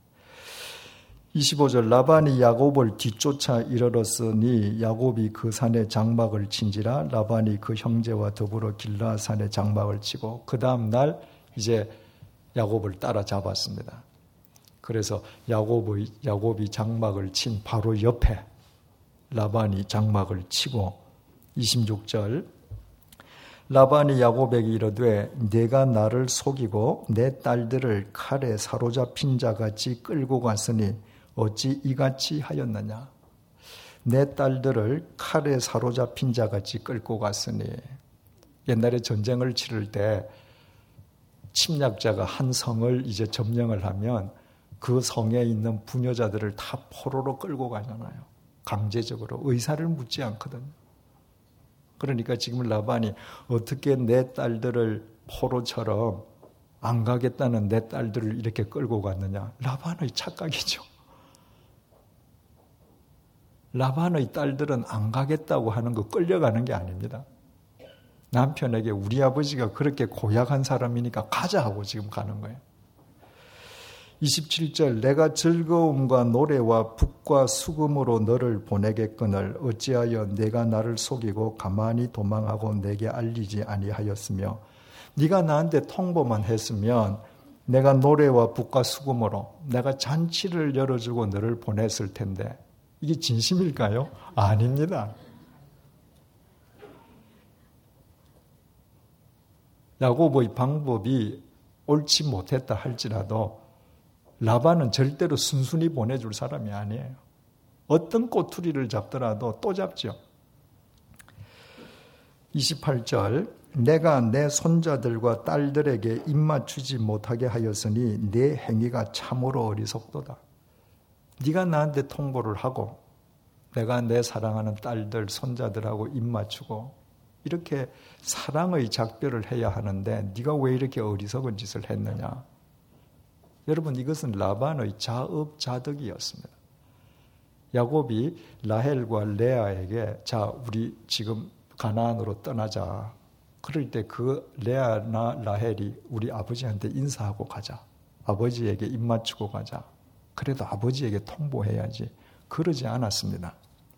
25절 라반이 야곱을 뒤쫓아 이르렀으니 야곱이 그 산에 장막을 친지라. 라반이 그 형제와 더불어 길르앗 산에 장막을 치고 그 다음 날 이제 야곱을 따라잡았습니다. 그래서 야곱이 장막을 친 바로 옆에 라반이 장막을 치고 26절 라반이 야곱에게 이르되 내가 나를 속이고 내 딸들을 칼에 사로잡힌 자같이 끌고 갔으니 어찌 이같이 하였느냐. 내 딸들을 칼에 사로잡힌 자같이 끌고 갔으니 옛날에 전쟁을 치를 때 침략자가 한 성을 이제 점령을 하면 그 성에 있는 부녀자들을 다 포로로 끌고 가잖아요. 강제적으로 의사를 묻지 않거든요. 그러니까 지금 라반이 어떻게 내 딸들을 포로처럼 안 가겠다는 내 딸들을 이렇게 끌고 갔느냐. 라반의 착각이죠. 라반의 딸들은 안 가겠다고 하는 거 끌려가는 게 아닙니다. 남편에게 우리 아버지가 그렇게 고약한 사람이니까 가자 하고 지금 가는 거예요. 27절 내가 즐거움과 노래와 북과 수금으로 너를 보내겠거늘 어찌하여 내가 나를 속이고 가만히 도망하고 내게 알리지 아니하였으며 네가 나한테 통보만 했으면 내가 노래와 북과 수금으로 내가 잔치를 열어주고 너를 보냈을 텐데 이게 진심일까요? 아닙니다. 야곱의 방법이 옳지 못했다 할지라도 라반은 절대로 순순히 보내줄 사람이 아니에요. 어떤 꼬투리를 잡더라도 또 잡죠. 28절 내가 내 손자들과 딸들에게 입맞추지 못하게 하였으니 내 행위가 참으로 어리석도다. 네가 나한테 통보를 하고 내가 내 사랑하는 딸들, 손자들하고 입맞추고 이렇게 사랑의 작별을 해야 하는데 네가 왜 이렇게 어리석은 짓을 했느냐. 여러분, 이것은 라반의 자업자득이었습니다. 야곱이 라헬과 레아에게 자, 우리 지금 가나안으로 떠나자. 그럴 때 그 레아나 라헬이 우리 아버지한테 인사하고 가자. 아버지에게 입맞추고 가자. 그래도 아버지에게 통보해야지. 그러지 않았습니다.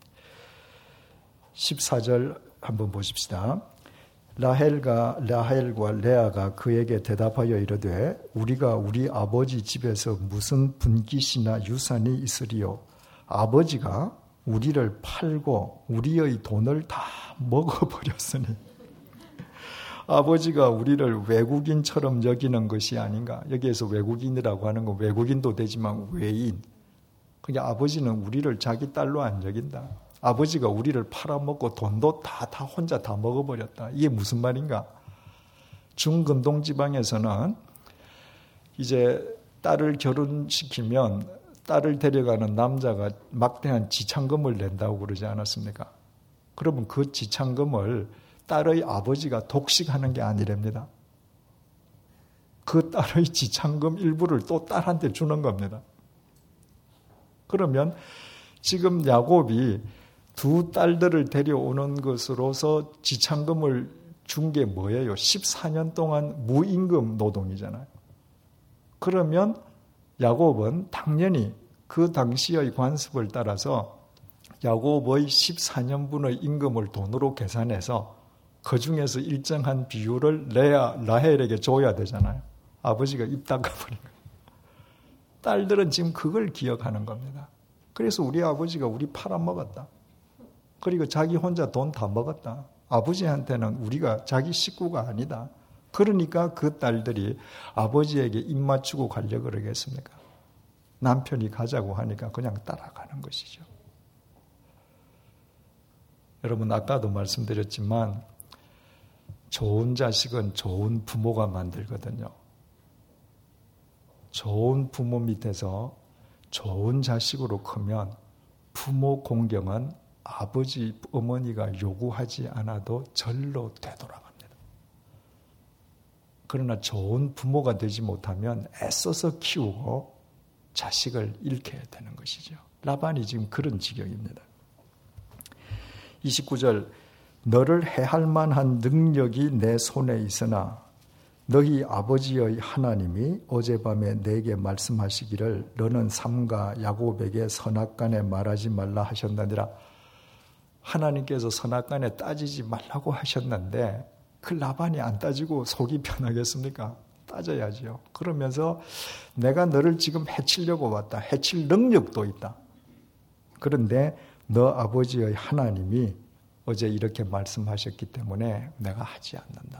14절 한번 보십시다. 라헬과 레아가 그에게 대답하여 이르되 우리가 우리 아버지 집에서 무슨 분깃이나 유산이 있으리요. 아버지가 우리를 팔고 우리의 돈을 다 먹어버렸으니 아버지가 우리를 외국인처럼 여기는 것이 아닌가. 여기에서 외국인이라고 하는 건 외국인도 되지만 외인. 그러니까 아버지는 우리를 자기 딸로 안 여긴다. 아버지가 우리를 팔아먹고 돈도 다 혼자 다 먹어버렸다. 이게 무슨 말인가? 중근동 지방에서는 이제 딸을 결혼시키면 딸을 데려가는 남자가 막대한 지참금을 낸다고 그러지 않았습니까? 그러면 그 지참금을 딸의 아버지가 독식하는 게 아니랍니다. 그 딸의 지참금 일부를 또 딸한테 주는 겁니다. 그러면 지금 야곱이 두 딸들을 데려오는 것으로서 지참금을 준 게 뭐예요? 14년 동안 무임금 노동이잖아요. 그러면 야곱은 당연히 그 당시의 관습을 따라서 야곱의 14년분의 임금을 돈으로 계산해서 그 중에서 일정한 비율을 라헬에게 줘야 되잖아요. 아버지가 입 닦아버린 거예요. 딸들은 지금 그걸 기억하는 겁니다. 그래서 우리 아버지가 우리 팔아먹었다. 그리고 자기 혼자 돈 다 먹었다. 아버지한테는 우리가 자기 식구가 아니다. 그러니까 그 딸들이 아버지에게 입맞추고 가려고 그러겠습니까? 남편이 가자고 하니까 그냥 따라가는 것이죠. 여러분, 아까도 말씀드렸지만 좋은 자식은 좋은 부모가 만들거든요. 좋은 부모 밑에서 좋은 자식으로 크면 부모 공경은 아버지, 어머니가 요구하지 않아도 절로 되돌아갑니다. 그러나 좋은 부모가 되지 못하면 애써서 키우고 자식을 잃게 되는 것이죠. 라반이 지금 그런 지경입니다. 29절, 너를 해할 만한 능력이 내 손에 있으나 너희 아버지의 하나님이 어젯밤에 내게 말씀하시기를 너는 삼가 야곱에게 선악간에 말하지 말라 하셨느니라. 하나님께서 선악간에 따지지 말라고 하셨는데 그 라반이 안 따지고 속이 편하겠습니까? 따져야죠. 그러면서 내가 너를 지금 해치려고 왔다. 해칠 능력도 있다. 그런데 너 아버지의 하나님이 어제 이렇게 말씀하셨기 때문에 내가 하지 않는다.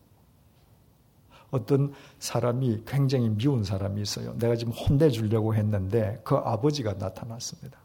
어떤 사람이 굉장히 미운 사람이 있어요. 내가 지금 혼내주려고 했는데 그 아버지가 나타났습니다.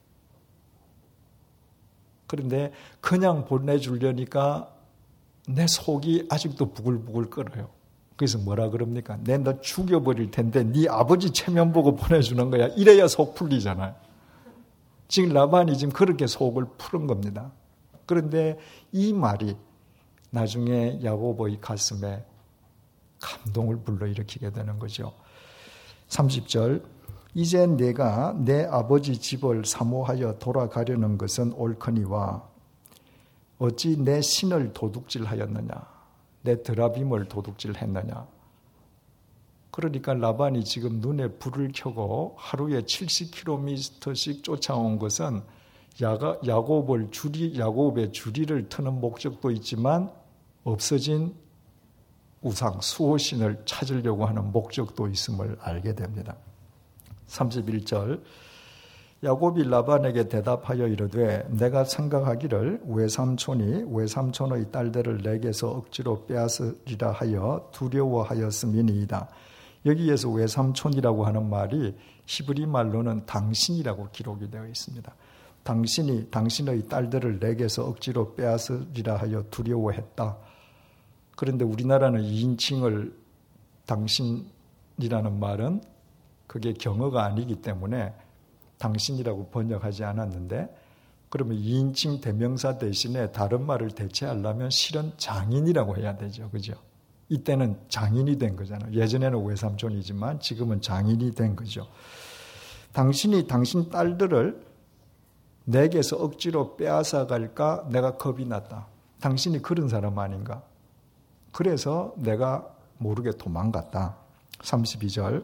그런데 그냥 보내주려니까 내 속이 아직도 부글부글 끓어요. 그래서 뭐라 그럽니까? 내 너 죽여버릴 텐데 네 아버지 체면 보고 보내주는 거야. 이래야 속 풀리잖아요. 지금 라반이 지금 그렇게 속을 푸른 겁니다. 그런데 이 말이 나중에 야곱의 가슴에 감동을 불러일으키게 되는 거죠. 30절, 이제 내가 내 아버지 집을 사모하여 돌아가려는 것은 옳거니와 어찌 내 신을 도둑질하였느냐, 내 드라빔을 도둑질했느냐. 그러니까 라반이 지금 눈에 불을 켜고 하루에 70km씩 쫓아온 것은 야곱의 주리를 트는 목적도 있지만 없어진 우상, 수호신을 찾으려고 하는 목적도 있음을 알게 됩니다. 31절, 야곱이 라반에게 대답하여 이르되 내가 생각하기를 외삼촌의 딸들을 내게서 억지로 빼앗으리라 하여 두려워하였음이니이다. 여기에서 외삼촌이라고 하는 말이 히브리 말로는 당신이라고 기록이 되어 있습니다. 당신이 당신의 딸들을 내게서 억지로 빼앗으리라 하여 두려워했다. 그런데 우리나라는 2인칭을 당신이라는 말은 그게 경어가 아니기 때문에 당신이라고 번역하지 않았는데, 그러면 2인칭 대명사 대신에 다른 말을 대체하려면 실은 장인이라고 해야 되죠. 그죠? 이때는 장인이 된 거잖아요. 예전에는 외삼촌이지만 지금은 장인이 된 거죠. 당신이 당신 딸들을 내게서 억지로 빼앗아 갈까 내가 겁이 났다. 당신이 그런 사람 아닌가? 그래서 내가 모르게 도망갔다. 32절.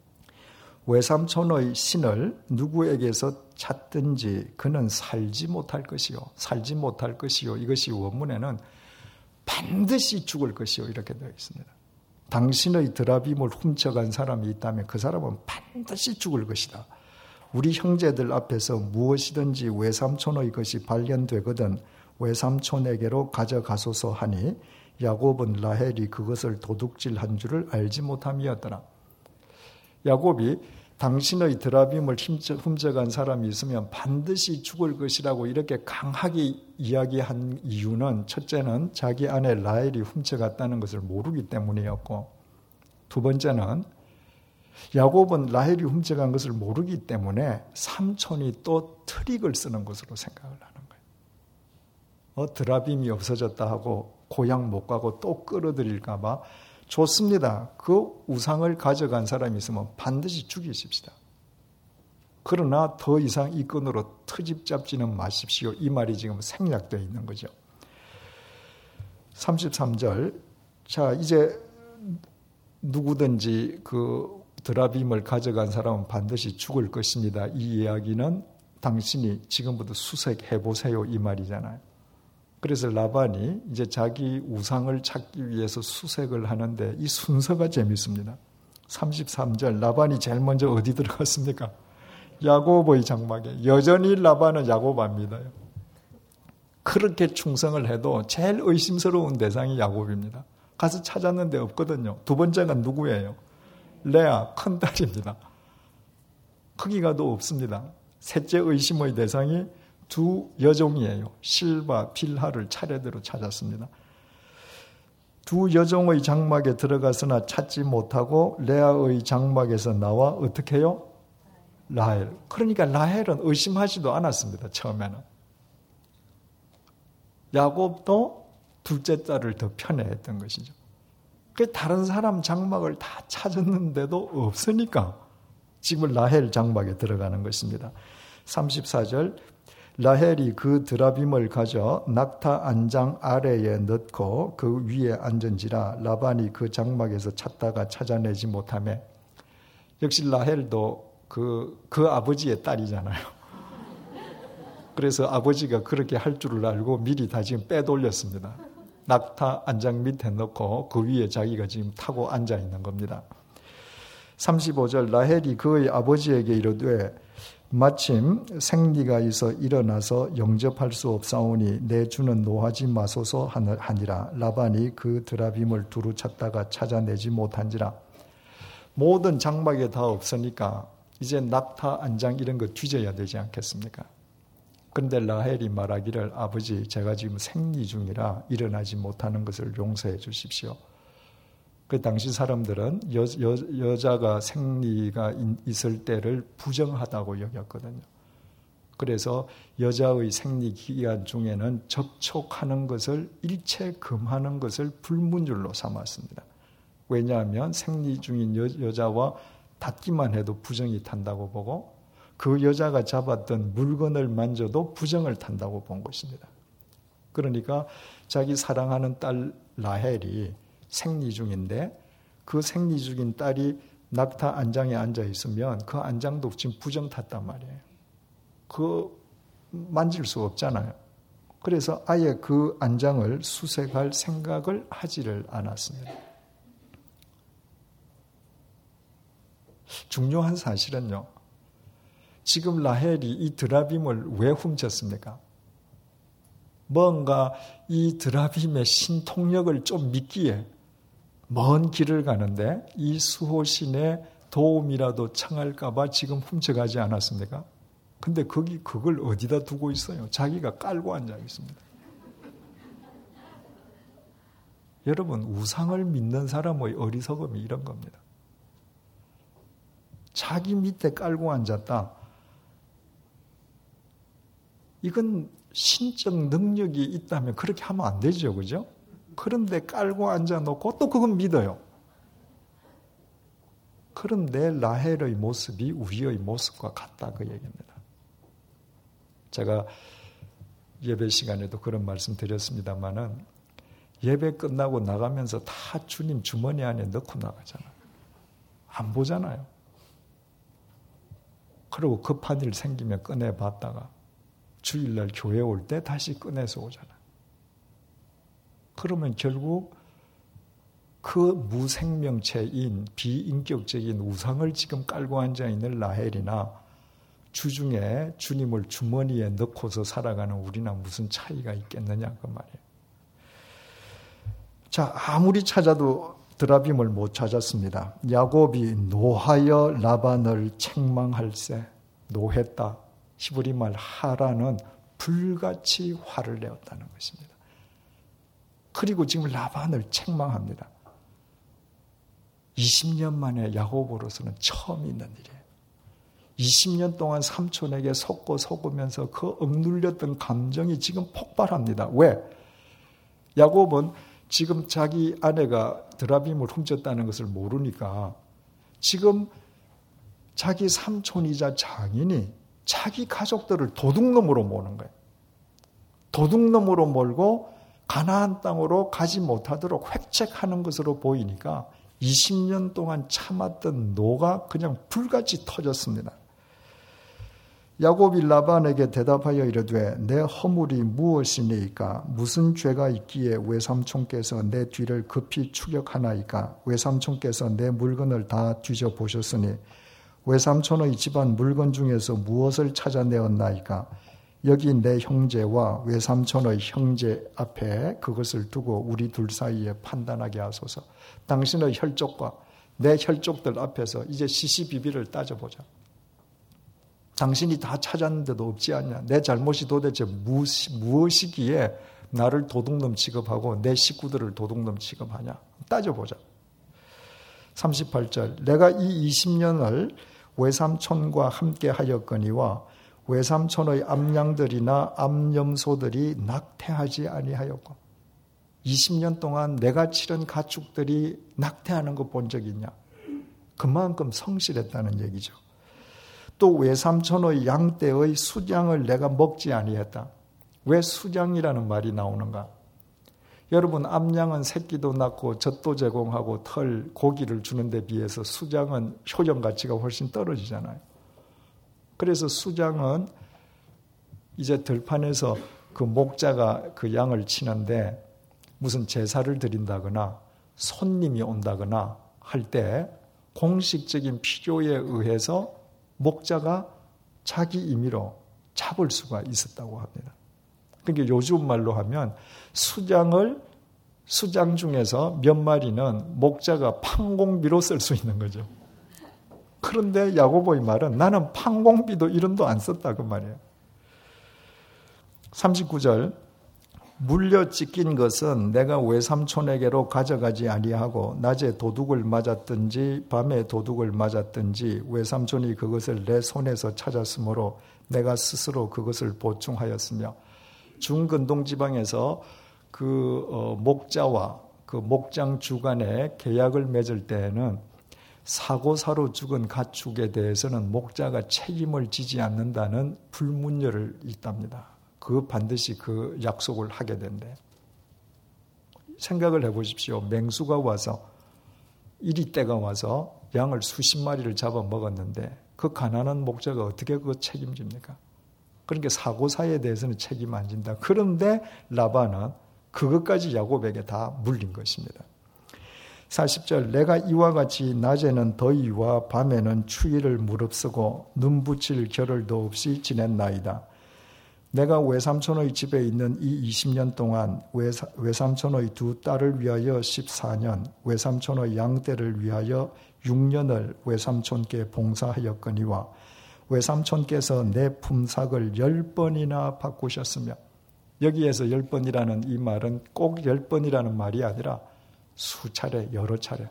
외삼촌의 신을 누구에게서 찾든지 그는 살지 못할 것이요. 살지 못할 것이요. 이것이 원문에는 반드시 죽을 것이요. 이렇게 되어 있습니다. 당신의 드라빔을 훔쳐간 사람이 있다면 그 사람은 반드시 죽을 것이다. 우리 형제들 앞에서 무엇이든지 외삼촌의 것이 발견되거든 외삼촌에게로 가져가소서 하니 야곱은 라헬이 그것을 도둑질한 줄을 알지 못함이었더라. 야곱이 당신의 드라빔을 훔쳐간 사람이 있으면 반드시 죽을 것이라고 이렇게 강하게 이야기한 이유는, 첫째는 자기 아내 라헬이 훔쳐갔다는 것을 모르기 때문이었고, 두 번째는 야곱은 라헬이 훔쳐간 것을 모르기 때문에 삼촌이 또 트릭을 쓰는 것으로 생각을 하는 거예요. 드라빔이 없어졌다 하고 고향 못 가고 또 끌어들일까 봐, 좋습니다. 그 우상을 가져간 사람이 있으면 반드시 죽이십시다. 그러나 더 이상 이 끈으로 트집 잡지는 마십시오. 이 말이 지금 생략되어 있는 거죠. 33절. 자, 이제 누구든지 그 드라빔을 가져간 사람은 반드시 죽을 것입니다. 이 이야기는 당신이 지금부터 수색해 보세요. 이 말이잖아요. 그래서 라반이 이제 자기 우상을 찾기 위해서 수색을 하는데 이 순서가 재밌습니다. 33절. 라반이 제일 먼저 어디 들어갔습니까? 야곱의 장막에. 여전히 라반은 야곱합니다. 그렇게 충성을 해도 제일 의심스러운 대상이 야곱입니다. 가서 찾았는데 없거든요. 두 번째가 누구예요? 레아, 큰딸입니다. 거기가 또 없습니다. 셋째 의심의 대상이 두 여종이에요. 실과 빌하를 차례대로 찾았습니다. 두 여종의 장막에 들어가서나 찾지 못하고 레아의 장막에서 나와 어떻게 해요? 라헬. 그러니까 라헬은 의심하지도 않았습니다. 처음에는. 야곱도 둘째 딸을 더 편애했던 것이죠. 다른 사람 장막을 다 찾았는데도 없으니까 지금 라헬 장막에 들어가는 것입니다. 34절. 라헬이 그 드라빔을 가져 낙타 안장 아래에 넣고 그 위에 앉은지라 라반이 그 장막에서 찾다가 찾아내지 못하매. 역시 라헬도 그 아버지의 딸이잖아요. 그래서 아버지가 그렇게 할 줄을 알고 미리 다 지금 빼돌렸습니다. 낙타 안장 밑에 넣고 그 위에 자기가 지금 타고 앉아 있는 겁니다. 35절. 라헬이 그의 아버지에게 이르되 마침 생리가 있어 일어나서 영접할 수 없사오니 내 주는 노하지 마소서 하니라. 라반이 그 드라빔을 두루 찾다가 찾아내지 못한지라. 모든 장막에 다 없으니까 이제 낙타 안장 이런 거 뒤져야 되지 않겠습니까? 그런데 라헬이 말하기를 아버지 제가 지금 생리 중이라 일어나지 못하는 것을 용서해 주십시오. 그 당시 사람들은 여자가 생리가 있을 때를 부정하다고 여겼거든요. 그래서 여자의 생리 기간 중에는 접촉하는 것을 일체 금하는 것을 불문율로 삼았습니다. 왜냐하면 생리 중인 여자와 닿기만 해도 부정이 탄다고 보고 그 여자가 잡았던 물건을 만져도 부정을 탄다고 본 것입니다. 그러니까 자기 사랑하는 딸 라헬이 생리 중인데 그 생리 중인 딸이 낙타 안장에 앉아 있으면 그 안장도 지금 부정 탔단 말이에요. 그 만질 수 없잖아요. 그래서 아예 그 안장을 수색할 생각을 하지를 않았습니다. 중요한 사실은요. 지금 라헬이 이 드라빔을 왜 훔쳤습니까? 뭔가 이 드라빔의 신통력을 좀 믿기에 먼 길을 가는데 이 수호신의 도움이라도 청할까 봐 지금 훔쳐가지 않았습니까? 근데 그걸 어디다 두고 있어요? 자기가 깔고 앉아 있습니다. 여러분, 우상을 믿는 사람의 어리석음이 이런 겁니다. 자기 밑에 깔고 앉았다. 이건 신적 능력이 있다면 그렇게 하면 안 되죠. 그죠? 그런데 깔고 앉아놓고 또 그건 믿어요. 그런데 라헬의 모습이 우리의 모습과 같다 그 얘기입니다. 제가 예배 시간에도 그런 말씀 드렸습니다마는 예배 끝나고 나가면서 다 주님 주머니 안에 넣고 나가잖아요. 안 보잖아요. 그리고 급한 일 생기면 꺼내봤다가 주일날 교회 올 때 다시 꺼내서 오잖아요. 그러면 결국 그 무생명체인 비인격적인 우상을 지금 깔고 앉아있는 라헬이나 주중에 주님을 주머니에 넣고서 살아가는 우리나 무슨 차이가 있겠느냐 그 말이에요. 자, 아무리 찾아도 드라빔을 못 찾았습니다. 야곱이 노하여 라반을 책망할세. 노했다. 히브리 말 하라는 불같이 화를 내었다는 것입니다. 그리고 지금 라반을 책망합니다. 20년 만에 야곱으로서는 처음 있는 일이에요. 20년 동안 삼촌에게 속고 속으면서 그 억눌렸던 감정이 지금 폭발합니다. 왜? 야곱은 지금 자기 아내가 드라빔을 훔쳤다는 것을 모르니까 지금 자기 삼촌이자 장인이 자기 가족들을 도둑놈으로 모는 거예요. 도둑놈으로 몰고 가나안 땅으로 가지 못하도록 획책하는 것으로 보이니까 20년 동안 참았던 노가 그냥 불같이 터졌습니다. 야곱이 라반에게 대답하여 이르되 내 허물이 무엇이니까 무슨 죄가 있기에 외삼촌께서 내 뒤를 급히 추격하나이까 외삼촌께서 내 물건을 다 뒤져보셨으니 외삼촌의 집안 물건 중에서 무엇을 찾아내었나이까 여기 내 형제와 외삼촌의 형제 앞에 그것을 두고 우리 둘 사이에 판단하게 하소서. 당신의 혈족과 내 혈족들 앞에서 이제 시시비비를 따져보자. 당신이 다 찾았는데도 없지 않냐. 내 잘못이 도대체 무엇이기에 나를 도둑놈 취급하고 내 식구들을 도둑놈 취급하냐. 따져보자. 38절 내가 이 20년을 외삼촌과 함께 하였거니와 외삼촌의 암양들이나 암염소들이 낙태하지 아니하였고 20년 동안 내가 치른 가축들이 낙태하는 거 본 적 있냐. 그만큼 성실했다는 얘기죠. 또 외삼촌의 양떼의 수장을 내가 먹지 아니했다. 왜 수장이라는 말이 나오는가? 여러분, 암양은 새끼도 낳고 젖도 제공하고 털, 고기를 주는 데 비해서 수장은 효용 가치가 훨씬 떨어지잖아요. 그래서 수장은 이제 들판에서 그 목자가 그 양을 치는데 무슨 제사를 드린다거나 손님이 온다거나 할 때 공식적인 필요에 의해서 목자가 자기 임의로 잡을 수가 있었다고 합니다. 그러니까 요즘 말로 하면 수장 중에서 몇 마리는 목자가 판공비로 쓸 수 있는 거죠. 그런데 야고보의 말은 나는 판공비도 이름도 안 썼다 그 말이에요. 39절 물려 찢긴 것은 내가 외삼촌에게로 가져가지 아니하고 낮에 도둑을 맞았든지 밤에 도둑을 맞았든지 외삼촌이 그것을 내 손에서 찾았으므로 내가 스스로 그것을 보충하였으며 중근동 지방에서 그 목자와 그 목장 주간에 계약을 맺을 때에는 사고사로 죽은 가축에 대해서는 목자가 책임을 지지 않는다는 불문율이 있답니다. 그 반드시 그 약속을 하게 된대. 생각을 해보십시오. 맹수가 와서 이리떼가 와서 양을 수십 마리를 잡아먹었는데 그 가난한 목자가 어떻게 그거 책임집니까? 그러니까 사고사에 대해서는 책임 안 진다. 그런데 라반은 그것까지 야곱에게 다 물린 것입니다. 40절 내가 이와 같이 낮에는 더위와 밤에는 추위를 무릅쓰고 눈 붙일 겨를도 없이 지냈나이다. 내가 외삼촌의 집에 있는 이 20년 동안 외삼촌의 두 딸을 위하여 14년, 외삼촌의 양떼를 위하여 6년을 외삼촌께 봉사하였거니와 외삼촌께서 내 품삯을 10번이나 바꾸셨으며 여기에서 10번이라는 이 말은 꼭 10번이라는 말이 아니라 수차례, 여러 차례.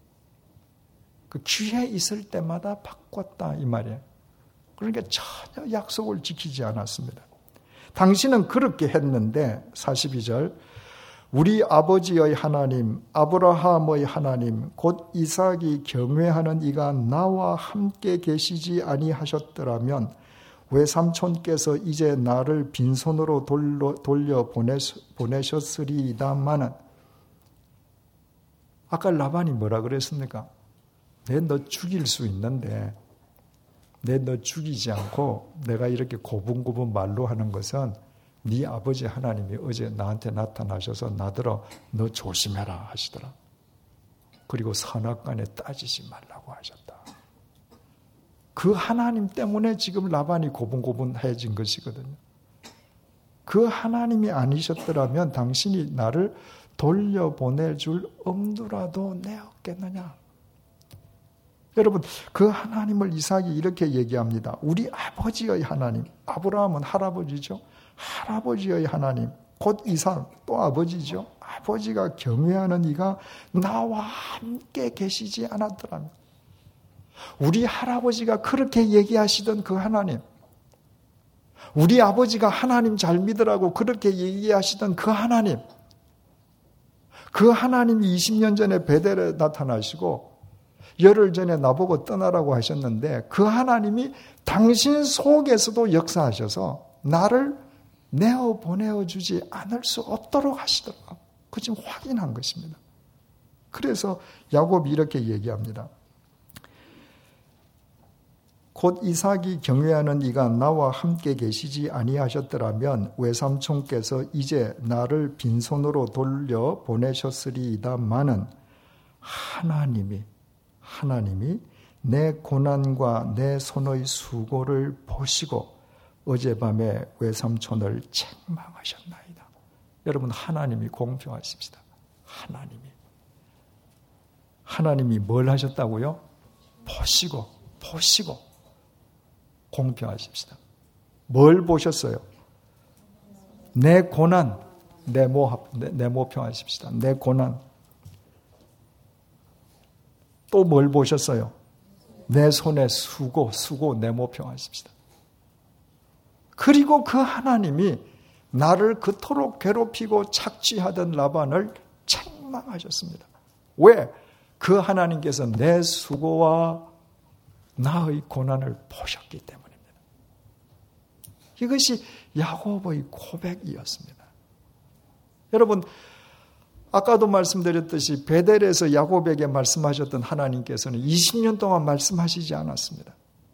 그 기회 있을 때마다 바꿨다 이 말이에요. 그러니까 전혀 약속을 지키지 않았습니다. 당신은 그렇게 했는데 42절 우리 아버지의 하나님 아브라함의 하나님 곧 이삭이 경외하는 이가 나와 함께 계시지 아니하셨더라면 외삼촌께서 이제 나를 빈손으로 돌려 보내셨으리이다마는 아까 라반이 뭐라 그랬습니까? 내 너 죽일 수 있는데 내 너 죽이지 않고 내가 이렇게 고분고분 말로 하는 것은 네 아버지 하나님이 어제 나한테 나타나셔서 나더러 너 조심해라 하시더라. 그리고 선악간에 따지지 말라고 하셨다. 그 하나님 때문에 지금 라반이 고분고분해진 것이거든요. 그 하나님이 아니셨더라면 당신이 나를 돌려보내줄 엄두라도 내었겠느냐. 여러분 그 하나님을 이삭이 이렇게 얘기합니다. 우리 아버지의 하나님, 아브라함은 할아버지죠. 할아버지의 하나님, 곧 이삭 또 아버지죠. 아버지가 경외하는 이가 나와 함께 계시지 않았더라면 우리 할아버지가 그렇게 얘기하시던 그 하나님, 우리 아버지가 하나님 잘 믿으라고 그렇게 얘기하시던 그 하나님, 그 하나님이 20년 전에 베델에 나타나시고 열흘 전에 나보고 떠나라고 하셨는데 그 하나님이 당신 속에서도 역사하셔서 나를 내어보내주지 않을 수 없도록 하시더라. 그 지금 확인한 것입니다. 그래서 야곱이 이렇게 얘기합니다. 곧 이삭이 경외하는 이가 나와 함께 계시지 아니하셨더라면 외삼촌께서 이제 나를 빈손으로 돌려 보내셨으리이다마는 하나님이 내 고난과 내 손의 수고를 보시고 어젯밤에 외삼촌을 책망하셨나이다. 여러분 하나님이 공평하십니다. 하나님이 뭘 하셨다고요? 보시고 공평하십니다. 뭘 보셨어요? 내 고난, 내모 평하십니다. 내 고난. 또 뭘 보셨어요? 내 손의 수고, 내모 평하십니다. 그리고 그 하나님이 나를 그토록 괴롭히고 착취하던 라반을 책망하셨습니다. 왜? 그 하나님께서 내 수고와 나의 고난을 보셨기 때문입니다. 이것이 야곱의 고백이었습니다. 여러분, 아까도 말씀드렸듯이 베델에서 야곱에게 말씀하셨던 하나님께서는 20년 동안 말씀하시지 않았습니다.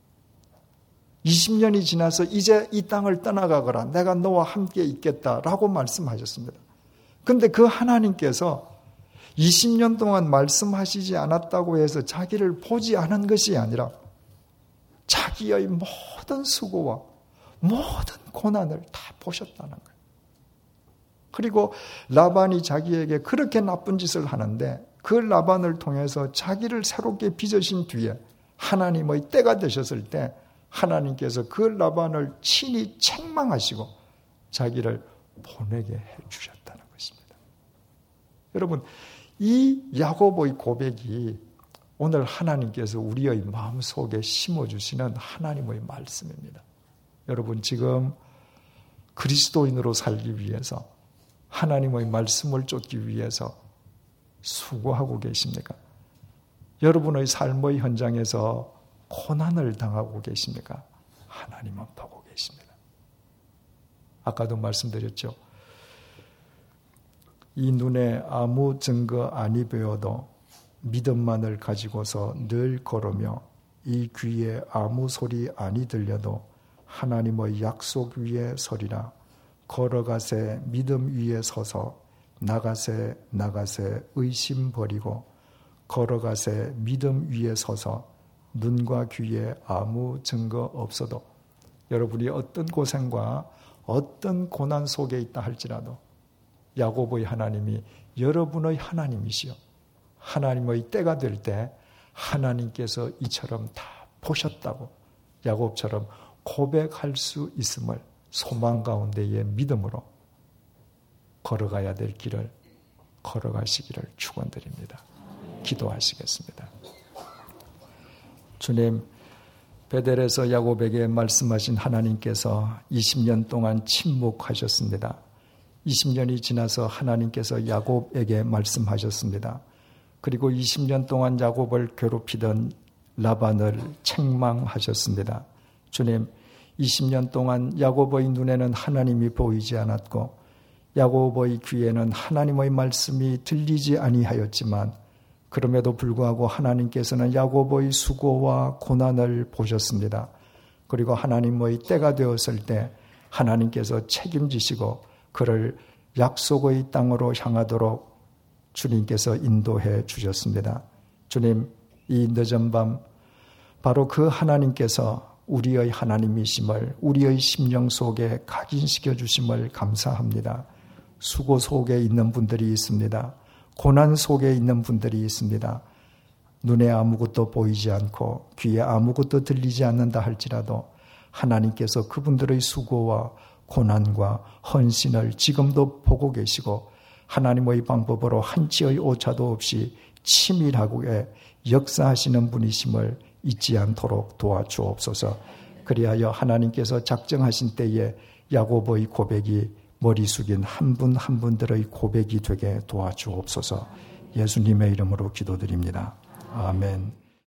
20년이 지나서 이제 이 땅을 떠나가거라. 내가 너와 함께 있겠다라고 말씀하셨습니다. 그런데 그 하나님께서 20년 동안 말씀하시지 않았다고 해서 자기를 보지 않은 것이 아니라 자기의 모든 수고와 모든 고난을 다 보셨다는 거예요. 그리고 라반이 자기에게 그렇게 나쁜 짓을 하는데 그 라반을 통해서 자기를 새롭게 빚으신 뒤에 하나님의 때가 되셨을 때 하나님께서 그 라반을 친히 책망하시고 자기를 보내게 해주셨다는 것입니다. 여러분, 이 야곱의 고백이 오늘 하나님께서 우리의 마음속에 심어주시는 하나님의 말씀입니다. 여러분, 지금 그리스도인으로 살기 위해서 하나님의 말씀을 쫓기 위해서 수고하고 계십니까? 여러분의 삶의 현장에서 고난을 당하고 계십니까? 하나님은 보고 계십니다. 아까도 말씀드렸죠. 이 눈에 아무 증거 아니 보여도 믿음만을 가지고서 늘 걸으며 이 귀에 아무 소리 아니 들려도 하나님의 약속 위에 서리라. 걸어가세 믿음 위에 서서 나가세 의심 버리고 걸어가세 믿음 위에 서서 눈과 귀에 아무 증거 없어도 여러분이 어떤 고생과 어떤 고난 속에 있다 할지라도 야곱의 하나님이 여러분의 하나님이시여 하나님의 때가 될 때 하나님께서 이처럼 다 보셨다고 야곱처럼 고백할 수 있음을 소망 가운데의 믿음으로 걸어가야 될 길을 걸어가시기를 축원드립니다. 기도하시겠습니다. 주님, 베델에서 야곱에게 말씀하신 하나님께서 20년 동안 침묵하셨습니다. 20년이 지나서 하나님께서 야곱에게 말씀하셨습니다. 그리고 20년 동안 야곱을 괴롭히던 라반을 책망하셨습니다. 주님, 20년 동안 야곱의 눈에는 하나님이 보이지 않았고 야곱의 귀에는 하나님의 말씀이 들리지 아니하였지만 그럼에도 불구하고 하나님께서는 야곱의 수고와 고난을 보셨습니다. 그리고 하나님의 때가 되었을 때 하나님께서 책임지시고 그를 약속의 땅으로 향하도록 주님께서 인도해 주셨습니다. 주님, 이 늦은 밤 바로 그 하나님께서 우리의 하나님이심을 우리의 심령 속에 각인시켜 주심을 감사합니다. 수고 속에 있는 분들이 있습니다. 고난 속에 있는 분들이 있습니다. 눈에 아무것도 보이지 않고 귀에 아무것도 들리지 않는다 할지라도 하나님께서 그분들의 수고와 고난과 헌신을 지금도 보고 계시고 하나님의 방법으로 한치의 오차도 없이 치밀하게 역사하시는 분이심을 잊지 않도록 도와주옵소서. 그리하여 하나님께서 작정하신 때에 야곱의 고백이 머리 숙인 한 분 한 분들의 고백이 되게 도와주옵소서. 예수님의 이름으로 기도드립니다. 아멘.